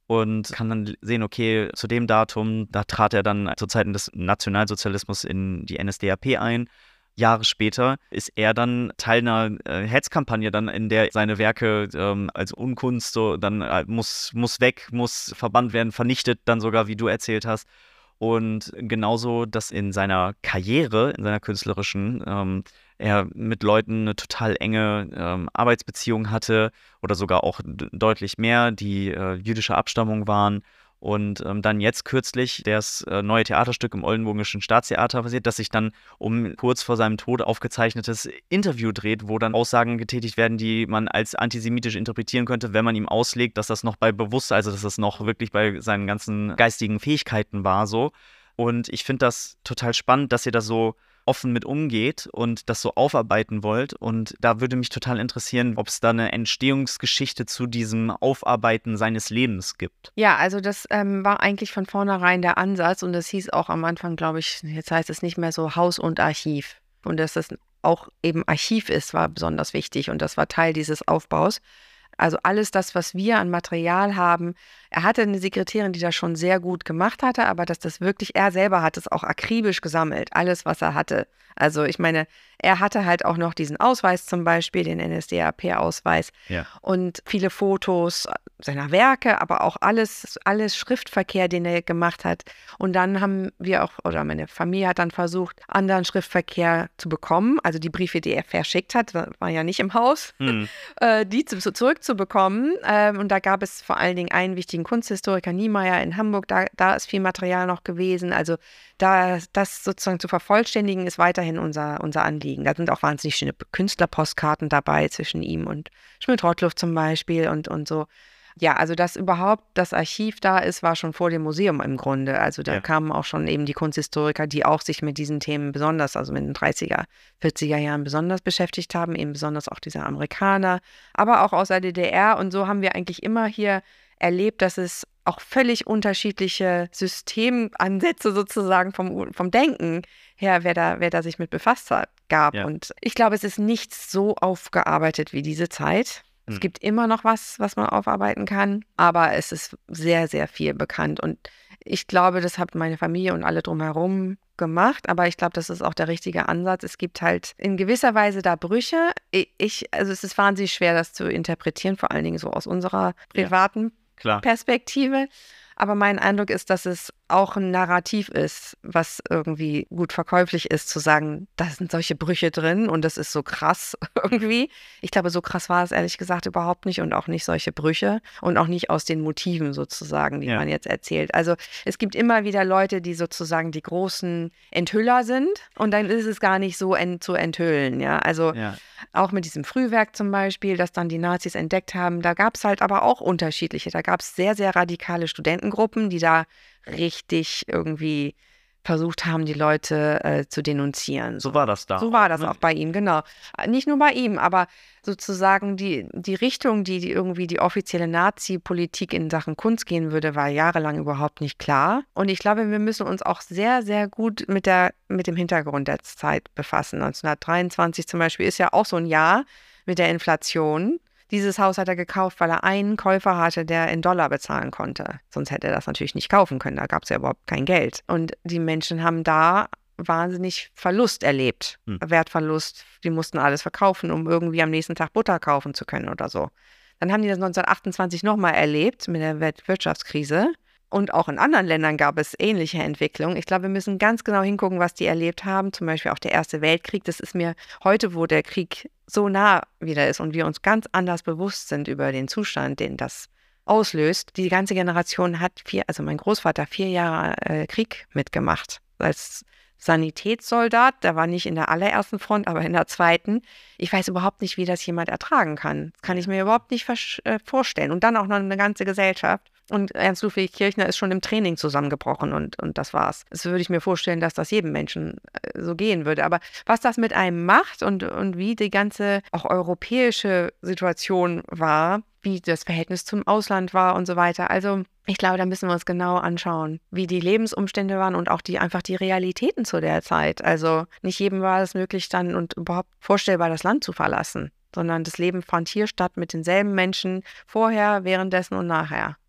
und kann dann sehen, okay, zu dem Datum, da trat er dann zu Zeiten des Nationalsozialismus in die N S D A P ein. Jahre später ist er dann Teil einer äh, Hetzkampagne, dann in der seine Werke ähm, als Unkunst so dann äh, muss, muss weg, muss verbannt werden, vernichtet dann sogar, wie du erzählt hast. Und genauso, dass in seiner Karriere, in seiner künstlerischen, ähm, er mit Leuten eine total enge ähm, Arbeitsbeziehung hatte oder sogar auch d- deutlich mehr, die äh, jüdischer Abstammung waren. Und ähm, dann jetzt kürzlich das äh, neue Theaterstück im Oldenburgischen Staatstheater passiert, das sich dann um kurz vor seinem Tod aufgezeichnetes Interview dreht, wo dann Aussagen getätigt werden, die man als antisemitisch interpretieren könnte, wenn man ihm auslegt, dass das noch bei Bewusstsein, also dass das noch wirklich bei seinen ganzen geistigen Fähigkeiten war so. Und ich finde das total spannend, dass ihr da so offen mit umgeht und das so aufarbeiten wollt. Und da würde mich total interessieren, ob es da eine Entstehungsgeschichte zu diesem Aufarbeiten seines Lebens gibt. Ja, also das ähm, war eigentlich von vornherein der Ansatz und das hieß auch am Anfang, glaube ich, jetzt heißt es nicht mehr so Haus und Archiv. Und dass es auch eben Archiv ist, war besonders wichtig und das war Teil dieses Aufbaus. Also alles das, was wir an Material haben. Er hatte eine Sekretärin, die das schon sehr gut gemacht hatte, aber dass das wirklich, er selber hat es auch akribisch gesammelt, alles, was er hatte. Also ich meine, er hatte halt auch noch diesen Ausweis zum Beispiel, den N S D A P-Ausweis Ja. und viele Fotos seiner Werke, aber auch alles, alles Schriftverkehr, den er gemacht hat. Und dann haben wir auch, oder meine Familie hat dann versucht, anderen Schriftverkehr zu bekommen, also die Briefe, die er verschickt hat, waren ja nicht im Haus, Hm. äh, die zu, zu zurückzubekommen. Ähm, und da gab es vor allen Dingen einen wichtigen Kunsthistoriker, Niemeyer in Hamburg, da, da ist viel Material noch gewesen. Also da, das sozusagen zu vervollständigen, ist weiterhin unser, unser Anliegen. Da sind auch wahnsinnig schöne Künstlerpostkarten dabei zwischen ihm und Schmidt-Rottluff zum Beispiel und, und so. Ja, also dass überhaupt das Archiv da ist, war schon vor dem Museum im Grunde. Also da Ja. kamen auch schon eben die Kunsthistoriker, die auch sich mit diesen Themen besonders, also mit den dreißiger, vierziger Jahren besonders beschäftigt haben, eben besonders auch diese Amerikaner, aber auch aus der D D R. Und so haben wir eigentlich immer hier erlebt, dass es auch völlig unterschiedliche Systemansätze sozusagen vom, vom Denken her, wer da, wer da sich mit befasst hat, gab. Ja. Und ich glaube, es ist nichts so aufgearbeitet wie diese Zeit. Es Hm. gibt immer noch was, was man aufarbeiten kann, aber es ist sehr, sehr viel bekannt. Und ich glaube, das hat meine Familie und alle drumherum gemacht, aber ich glaube, das ist auch der richtige Ansatz. Es gibt halt in gewisser Weise da Brüche. Ich, also es ist wahnsinnig schwer, das zu interpretieren, vor allen Dingen so aus unserer privaten Klar. Perspektive. Aber mein Eindruck ist, dass es auch ein Narrativ ist, was irgendwie gut verkäuflich ist, zu sagen, da sind solche Brüche drin und das ist so krass irgendwie. Ich glaube, so krass war es ehrlich gesagt überhaupt nicht und auch nicht solche Brüche und auch nicht aus den Motiven sozusagen, die Ja. man jetzt erzählt. Also es gibt immer wieder Leute, die sozusagen die großen Enthüller sind und dann ist es gar nicht so ent- zu enthüllen. Ja, also Ja. auch mit diesem Frühwerk zum Beispiel, das dann die Nazis entdeckt haben, da gab es halt aber auch unterschiedliche. Da gab es sehr, sehr radikale Studentengruppen, die da richtig irgendwie versucht haben, die Leute äh, zu denunzieren. So war das da. So war das ne? auch bei ihm, genau. Nicht nur bei ihm, aber sozusagen die, die Richtung, die, die irgendwie die offizielle Nazi-Politik in Sachen Kunst gehen würde, war jahrelang überhaupt nicht klar. Und ich glaube, wir müssen uns auch sehr, sehr gut mit, der, mit dem Hintergrund der Zeit befassen. neunzehnhundertdreiundzwanzig zum Beispiel ist ja auch so ein Jahr mit der Inflation. Dieses Haus hat er gekauft, weil er einen Käufer hatte, der in Dollar bezahlen konnte. Sonst hätte er das natürlich nicht kaufen können. Da gab es ja überhaupt kein Geld. Und die Menschen haben da wahnsinnig Verlust erlebt. Hm. Wertverlust. Die mussten alles verkaufen, um irgendwie am nächsten Tag Butter kaufen zu können oder so. Dann haben die das neunzehnhundertachtundzwanzig nochmal erlebt mit der Weltwirtschaftskrise. Und auch in anderen Ländern gab es ähnliche Entwicklungen. Ich glaube, wir müssen ganz genau hingucken, was die erlebt haben. Zum Beispiel auch der Erste Weltkrieg. Das ist mir heute, wo der Krieg so nah wieder ist und wir uns ganz anders bewusst sind über den Zustand, den das auslöst. Die ganze Generation hat vier, also mein Großvater, vier Jahre äh, Krieg mitgemacht. Als Sanitätssoldat, der war nicht in der allerersten Front, aber in der zweiten. Ich weiß überhaupt nicht, wie das jemand ertragen kann. Das kann ich mir überhaupt nicht versch- äh, vorstellen. Und dann auch noch eine ganze Gesellschaft. Und Ernst Ludwig Kirchner ist schon im Training zusammengebrochen und, und das war's. Das würde ich mir vorstellen, dass das jedem Menschen äh, so gehen würde. Aber was das mit einem macht und, und wie die ganze auch europäische Situation war, wie das Verhältnis zum Ausland war und so weiter. Also ich glaube, da müssen wir uns genau anschauen, wie die Lebensumstände waren und auch die einfach die Realitäten zu der Zeit. Also nicht jedem war es möglich dann und überhaupt vorstellbar, das Land zu verlassen, sondern das Leben fand hier statt mit denselben Menschen vorher, währenddessen und nachher.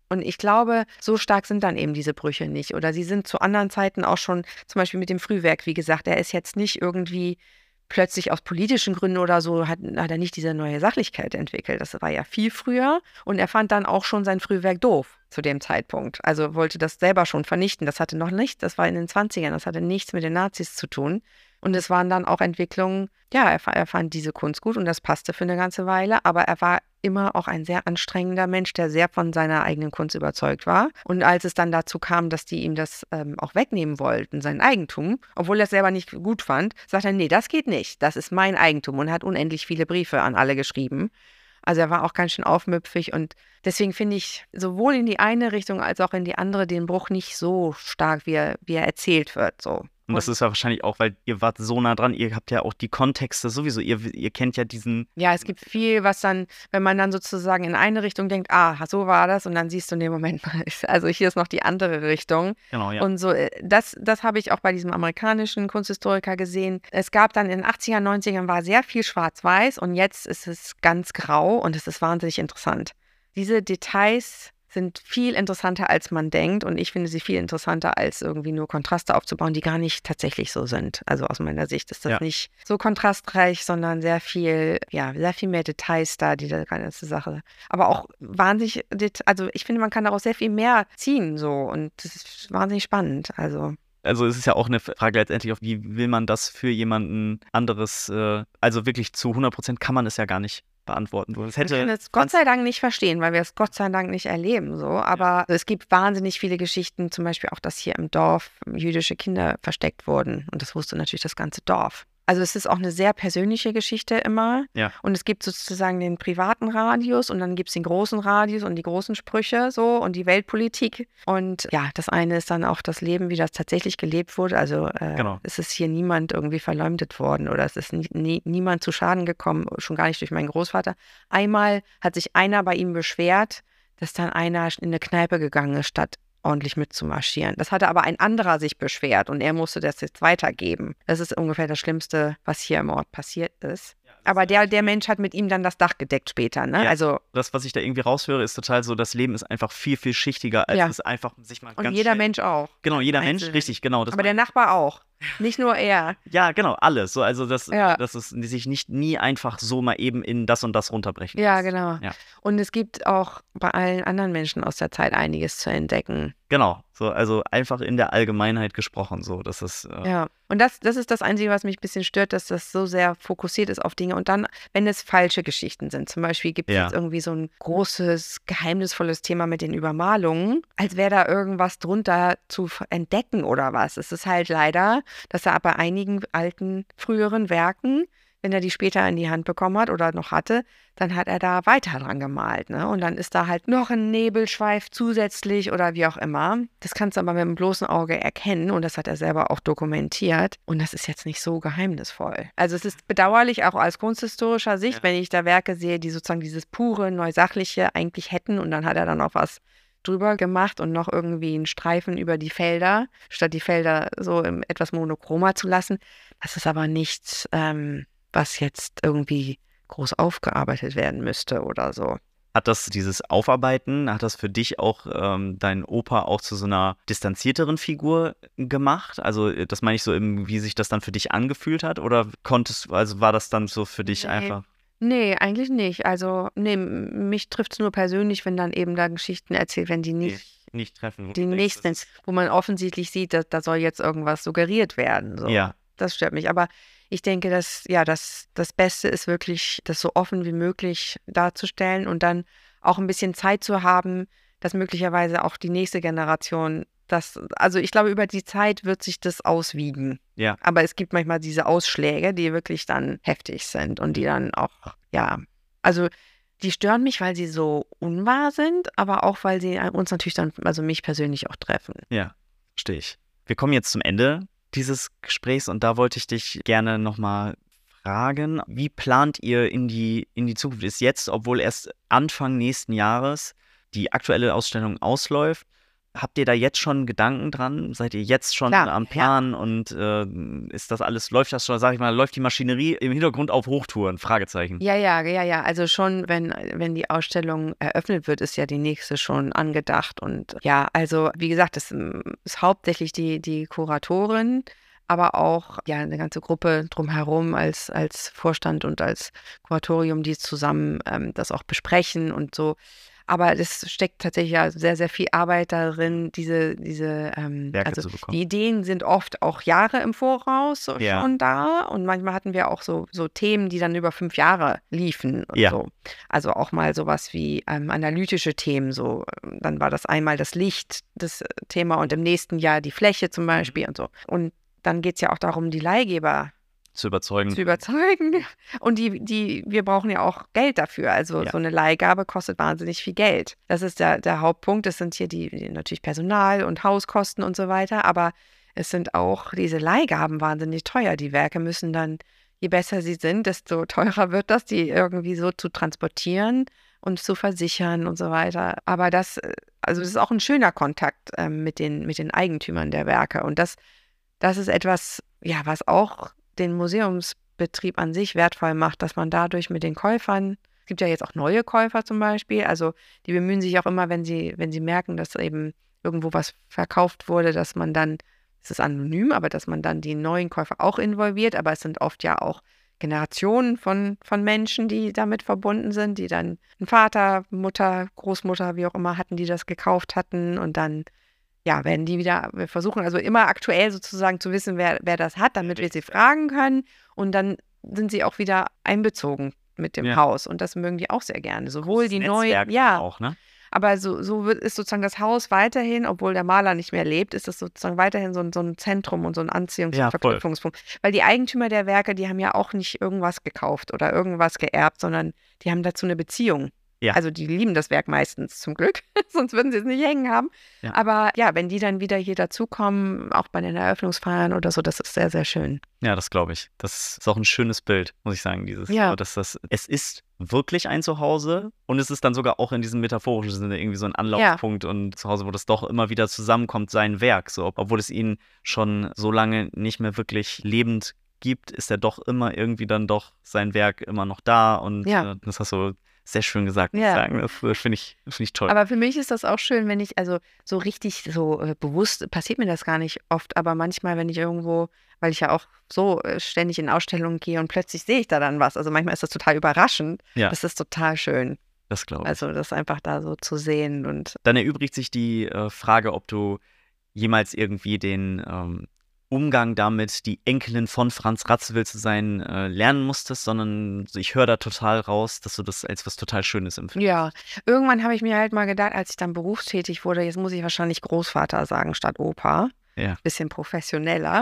Und ich glaube, so stark sind dann eben diese Brüche nicht. Oder sie sind zu anderen Zeiten auch schon, zum Beispiel mit dem Frühwerk, wie gesagt, er ist jetzt nicht irgendwie plötzlich aus politischen Gründen oder so, hat, hat er nicht diese neue Sachlichkeit entwickelt. Das war ja viel früher. Und er fand dann auch schon sein Frühwerk doof zu dem Zeitpunkt. Also wollte das selber schon vernichten. Das hatte noch nichts, das war in den zwanzigern, das hatte nichts mit den Nazis zu tun. Und es waren dann auch Entwicklungen, ja, er, er fand diese Kunst gut und das passte für eine ganze Weile, aber er war immer auch ein sehr anstrengender Mensch, der sehr von seiner eigenen Kunst überzeugt war. Und als es dann dazu kam, dass die ihm das ähm, auch wegnehmen wollten, sein Eigentum, obwohl er es selber nicht gut fand, sagt er, nee, das geht nicht, das ist mein Eigentum und hat unendlich viele Briefe an alle geschrieben. Also er war auch ganz schön aufmüpfig und deswegen finde ich sowohl in die eine Richtung als auch in die andere den Bruch nicht so stark, wie er, wie er erzählt wird, so. Und das ist ja wahrscheinlich auch, weil ihr wart so nah dran, ihr habt ja auch die Kontexte sowieso, ihr, ihr kennt ja diesen... Ja, es gibt viel, was dann, wenn man dann sozusagen in eine Richtung denkt, ah, so war das und dann siehst du in dem Moment mal, also hier ist noch die andere Richtung. Genau, ja. Und so, das, das habe ich auch bei diesem amerikanischen Kunsthistoriker gesehen. Es gab dann in den achtzigern, neunzigern war sehr viel schwarz-weiß und jetzt ist es ganz grau und es ist wahnsinnig interessant. Diese Details sind viel interessanter, als man denkt. Und ich finde sie viel interessanter, als irgendwie nur Kontraste aufzubauen, die gar nicht tatsächlich so sind. Also aus meiner Sicht ist das Ja. nicht so kontrastreich, sondern sehr viel, ja, sehr viel mehr Details da, die da ganze Sache. Aber auch wahnsinnig, det- also ich finde, man kann daraus sehr viel mehr ziehen, so. Und das ist wahnsinnig spannend. Also. Also es ist ja auch eine Frage letztendlich, auch wie will man das für jemanden anderes, äh, also wirklich zu hundert Prozent kann man es ja gar nicht beantworten. Das hätte Wir können es Gott sei Dank nicht verstehen, weil wir es Gott sei Dank nicht erleben. So. Aber es gibt wahnsinnig viele Geschichten, zum Beispiel auch, dass hier im Dorf jüdische Kinder versteckt wurden. Und das wusste natürlich das ganze Dorf. Also es ist auch eine sehr persönliche Geschichte immer. Ja. Und es gibt sozusagen den privaten Radius und dann gibt es den großen Radius und die großen Sprüche so und die Weltpolitik. Und ja, das eine ist dann auch das Leben, wie das tatsächlich gelebt wurde. Also äh, Genau. es ist hier niemand irgendwie verleumdet worden oder es ist nie, nie, niemand zu Schaden gekommen, schon gar nicht durch meinen Großvater. Einmal hat sich einer bei ihm beschwert, dass dann einer in eine Kneipe gegangen ist, statt ordentlich mitzumarschieren. Das hatte aber ein anderer sich beschwert und er musste das jetzt weitergeben. Das ist ungefähr das Schlimmste, was hier im Ort passiert ist. Aber der, der Mensch hat mit ihm dann das Dach gedeckt später, ne? Ja. Also, Das, was ich da irgendwie raushöre, ist total so, das Leben ist einfach viel, viel schichtiger, als Ja. es einfach sich mal und ganz jeder schnell... Mensch auch. Genau, jeder Mensch, Einzelne. richtig, genau. Das Aber der meine- Nachbar auch. Nicht nur er. Ja, genau, alles. So, also, das, Ja. dass es sich nicht nie einfach so mal eben in das und das runterbrechen Ja, lässt. genau. Ja. Und es gibt auch bei allen anderen Menschen aus der Zeit einiges zu entdecken. Genau, so, also einfach in der Allgemeinheit gesprochen, so, das ist... Äh, Ja, und das, das ist das Einzige, was mich ein bisschen stört, dass das so sehr fokussiert ist auf Dinge. Und dann, wenn es falsche Geschichten sind, zum Beispiel gibt es Ja. jetzt irgendwie so ein großes, geheimnisvolles Thema mit den Übermalungen, als wäre da irgendwas drunter zu f- entdecken oder was. Es ist halt leider, dass er bei einigen alten, früheren Werken, wenn er die später in die Hand bekommen hat oder noch hatte, dann hat er da weiter dran gemalt, ne? Und dann ist da halt noch ein Nebelschweif zusätzlich oder wie auch immer. Das kannst du aber mit dem bloßen Auge erkennen und das hat er selber auch dokumentiert. Und das ist jetzt nicht so geheimnisvoll. Also es ist bedauerlich, auch aus kunsthistorischer Sicht, Ja. wenn ich da Werke sehe, die sozusagen dieses pure, neusachliche eigentlich hätten und dann hat er dann noch was drüber gemacht und noch irgendwie einen Streifen über die Felder, statt die Felder so im etwas monochromer zu lassen. Das ist aber nichts, ähm, was jetzt irgendwie groß aufgearbeitet werden müsste oder so. Hat das, dieses Aufarbeiten, hat das für dich auch ähm, dein Opa auch zu so einer distanzierteren Figur gemacht? Also äh, das meine ich so, im, wie sich das dann für dich angefühlt hat? Oder konntest, also war das dann so für dich Nee. einfach? Nee, eigentlich nicht. Also, nee, m- mich trifft es nur persönlich, wenn dann eben da Geschichten erzählt werden, die nicht, Nicht treffen. wo die du denkst, nicht das sind, ist- wo man offensichtlich sieht, dass da soll jetzt irgendwas suggeriert werden. So. Ja, Das stört mich. Aber ich denke, dass ja, das, das Beste ist wirklich, das so offen wie möglich darzustellen und dann auch ein bisschen Zeit zu haben, dass möglicherweise auch die nächste Generation das, also ich glaube, über die Zeit wird sich das auswiegen. ja. Aber es gibt manchmal diese Ausschläge, die wirklich dann heftig sind und die dann auch, ja, also die stören mich, weil sie so unwahr sind, aber auch, weil sie uns natürlich dann, also mich persönlich auch treffen. Ja, verstehe ich. Wir kommen jetzt zum Ende dieses Gesprächs und da wollte ich dich gerne nochmal fragen, wie plant ihr in die, in die Zukunft? Ist jetzt, obwohl erst Anfang nächsten Jahres die aktuelle Ausstellung ausläuft, habt ihr da jetzt schon Gedanken dran? Seid ihr jetzt schon Klar, am ja. Plan und äh, ist das alles, läuft das schon, sag ich mal, läuft die Maschinerie im Hintergrund auf Hochtouren? Fragezeichen. Ja, ja, ja, ja. Also schon, wenn, wenn die Ausstellung eröffnet wird, ist ja die nächste schon angedacht. Und ja, also wie gesagt, das ähm, ist hauptsächlich die, die Kuratorin, aber auch ja eine ganze Gruppe drumherum als, als Vorstand und als Kuratorium, die zusammen ähm, das auch besprechen und so. Aber es steckt tatsächlich ja sehr, sehr viel Arbeit darin, diese, diese, ähm, Werke also zu bekommen. die Ideen sind oft auch Jahre im Voraus so Ja. schon da. Und manchmal hatten wir auch so, so Themen, die dann über fünf Jahre liefen und Ja. so. Also auch mal sowas wie ähm, analytische Themen. So, dann war das einmal das Licht, das Thema, und im nächsten Jahr die Fläche zum Beispiel und so. Und dann geht es ja auch darum, die Leihgeber Zu überzeugen. zu überzeugen. Und die, die, wir brauchen ja auch Geld dafür. Also Ja. so eine Leihgabe kostet wahnsinnig viel Geld. Das ist der, der Hauptpunkt. Das sind hier die, die natürlich Personal und Hauskosten und so weiter. Aber es sind auch diese Leihgaben wahnsinnig teuer. Die Werke müssen dann, je besser sie sind, desto teurer wird das, die irgendwie so zu transportieren und zu versichern und so weiter. Aber das, äh, also das ist auch ein schöner Kontakt ähm, mit den, mit den Eigentümern der Werke. Und das, das ist etwas, ja, was auch den Museumsbetrieb an sich wertvoll macht, dass man dadurch mit den Käufern, es gibt ja jetzt auch neue Käufer zum Beispiel, also die bemühen sich auch immer, wenn sie, wenn sie merken, dass eben irgendwo was verkauft wurde, dass man dann, es ist anonym, aber dass man dann die neuen Käufer auch involviert, aber es sind oft ja auch Generationen von, von Menschen, die damit verbunden sind, die dann einen Vater, Mutter, Großmutter, wie auch immer hatten, die das gekauft hatten, und dann ja, werden die wieder, wir versuchen also immer aktuell sozusagen zu wissen, wer, wer das hat, damit wir sie fragen können, und dann sind sie auch wieder einbezogen mit dem Ja. Haus, und das mögen die auch sehr gerne. Sowohl Großes die Netzwerk neuen, dann ja, auch, ne? aber so, so wird, ist sozusagen das Haus weiterhin, obwohl der Maler nicht mehr lebt, ist es sozusagen weiterhin so ein, so ein Zentrum und so ein Anziehungs- Ja, und voll. Verknüpfungspunkt. Weil die Eigentümer der Werke, die haben ja auch nicht irgendwas gekauft oder irgendwas geerbt, sondern die haben dazu eine Beziehung. Ja. Also die lieben das Werk meistens zum Glück, sonst würden sie es nicht hängen haben. Ja. Aber ja, wenn die dann wieder hier dazukommen, auch bei den Eröffnungsfeiern oder so, das ist sehr, sehr schön. Ja, das glaube ich. Das ist auch ein schönes Bild, muss ich sagen. Dieses, Ja. so, dass das, es ist wirklich ein Zuhause, und es ist dann sogar auch in diesem metaphorischen Sinne irgendwie so ein Anlaufpunkt und zu Hause, wo das doch immer wieder zusammenkommt, sein Werk. So, obwohl es ihn schon so lange nicht mehr wirklich lebend gibt, ist er doch immer irgendwie dann doch sein Werk immer noch da, und Ja. äh, das hast du sehr schön gesagt, muss ich Ja. sagen. Das äh, finde ich, find ich toll. Aber für mich ist das auch schön, wenn ich, also so richtig so äh, bewusst, passiert mir das gar nicht oft, aber manchmal, wenn ich irgendwo, weil ich ja auch so äh, ständig in Ausstellungen gehe und plötzlich sehe ich da dann was, also manchmal ist das total überraschend, Ja. das ist total schön, Das glaube ich. also das einfach da so zu sehen und Dann erübrigt sich die äh, Frage, ob du jemals irgendwie den ähm, Umgang damit, die Enkelin von Franz Radziwiłł zu sein, äh, lernen musstest, sondern ich höre da total raus, dass du das als was total Schönes empfindest. ja, irgendwann habe ich mir halt mal gedacht, als ich dann berufstätig wurde, jetzt muss ich wahrscheinlich Großvater sagen statt Opa. Ja. Bisschen professioneller.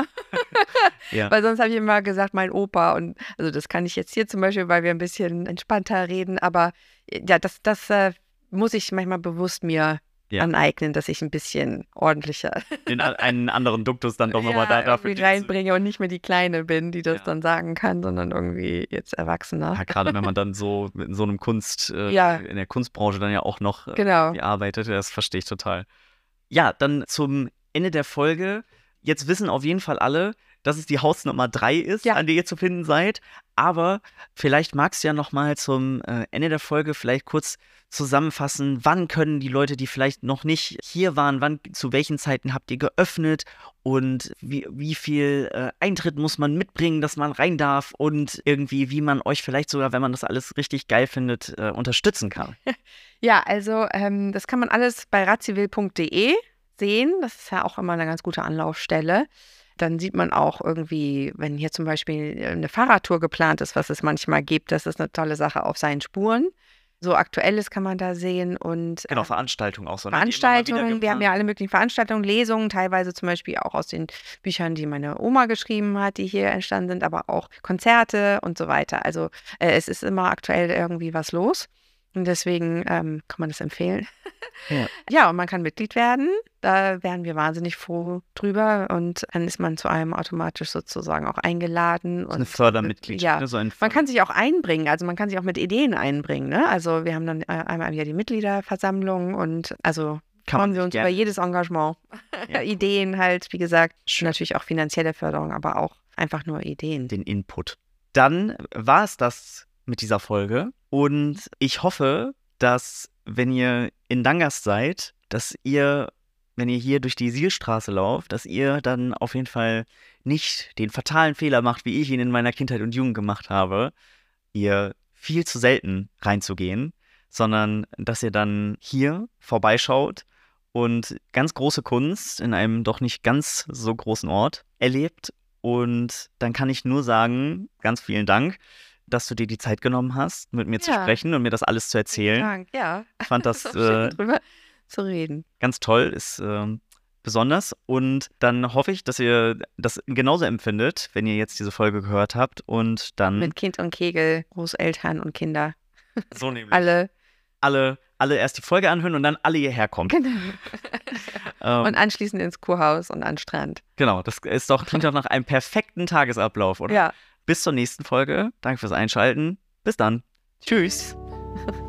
Ja. Weil sonst habe ich immer gesagt, mein Opa. Und also das kann ich jetzt hier zum Beispiel, weil wir ein bisschen entspannter reden. Aber äh, ja, das, das äh, muss ich manchmal bewusst mir Ja. aneignen, dass ich ein bisschen ordentlicher Den, a- einen anderen Duktus dann doch nochmal ja, da, dafür. irgendwie reinbringe und nicht mehr die Kleine bin, die das Ja. dann sagen kann, sondern irgendwie jetzt Erwachsener. Ja, gerade wenn man dann so in so einem Kunst, äh, Ja. in der Kunstbranche dann ja auch noch äh, Genau. irgendwie arbeitet, das verstehe ich total. Ja, dann zum Ende der Folge. Jetzt wissen auf jeden Fall alle, dass es die Hausnummer drei ist, Ja. an der ihr zu finden seid. Aber vielleicht magst du ja nochmal zum äh, Ende der Folge vielleicht kurz zusammenfassen, wann können die Leute, die vielleicht noch nicht hier waren, wann, zu welchen Zeiten habt ihr geöffnet und wie, wie viel äh, Eintritt muss man mitbringen, dass man rein darf, und irgendwie, wie man euch vielleicht sogar, wenn man das alles richtig geil findet, äh, unterstützen kann. Ja, also ähm, das kann man alles bei radziwiłł punkt de sehen. Das ist ja auch immer eine ganz gute Anlaufstelle. Dann sieht man auch irgendwie, wenn hier zum Beispiel eine Fahrradtour geplant ist, was es manchmal gibt, das ist eine tolle Sache, auf seinen Spuren. So Aktuelles kann man da sehen und Genau, äh, Veranstaltungen auch so. ne, die immer mal wieder Veranstaltungen. Wir haben geplant- ja alle möglichen Veranstaltungen, Lesungen, teilweise zum Beispiel auch aus den Büchern, die meine Oma geschrieben hat, die hier entstanden sind, aber auch Konzerte und so weiter. Also äh, es ist immer aktuell irgendwie was los. Und deswegen ähm, kann man das empfehlen. Ja. Ja, und man kann Mitglied werden. Da wären wir wahnsinnig froh drüber. Und dann ist man zu einem automatisch sozusagen auch eingeladen. So eine Und, Fördermitgliedschaft. ja. ne, so ein Man kann sich auch einbringen, also man kann sich auch mit Ideen einbringen. Ne? Also wir haben dann äh, einmal im Jahr die Mitgliederversammlung und also Kann man Freuen wir sich uns gerne- über jedes Engagement. Ja. Ideen halt, wie gesagt, natürlich auch finanzielle Förderung, aber auch einfach nur Ideen. den Input. Dann war es das mit dieser Folge und ich hoffe, dass, wenn ihr in Dangast seid, dass ihr, wenn ihr hier durch die Sielstraße lauft, dass ihr dann auf jeden Fall nicht den fatalen Fehler macht, wie ich ihn in meiner Kindheit und Jugend gemacht habe, ihr viel zu selten reinzugehen, sondern dass ihr dann hier vorbeischaut und ganz große Kunst in einem doch nicht ganz so großen Ort erlebt. Und dann kann ich nur sagen, ganz vielen Dank, dass du dir die Zeit genommen hast, mit mir zu Ja. sprechen und mir das alles zu erzählen. Dank, ja. Ich fand das So schön äh, drüber zu reden. ganz toll, ist ähm, besonders. Und dann hoffe ich, dass ihr das genauso empfindet, wenn ihr jetzt diese Folge gehört habt. Und dann Mit Kind und Kegel, Großeltern und Kinder. so nämlich Alle. alle, alle erst die Folge anhören und dann alle hierher kommen. Genau. Ähm, Und anschließend ins Kurhaus und an den Strand. genau, das ist doch, klingt doch nach einem perfekten Tagesablauf, oder? Ja. Bis zur nächsten Folge. Danke fürs Einschalten. Bis dann. Tschüss.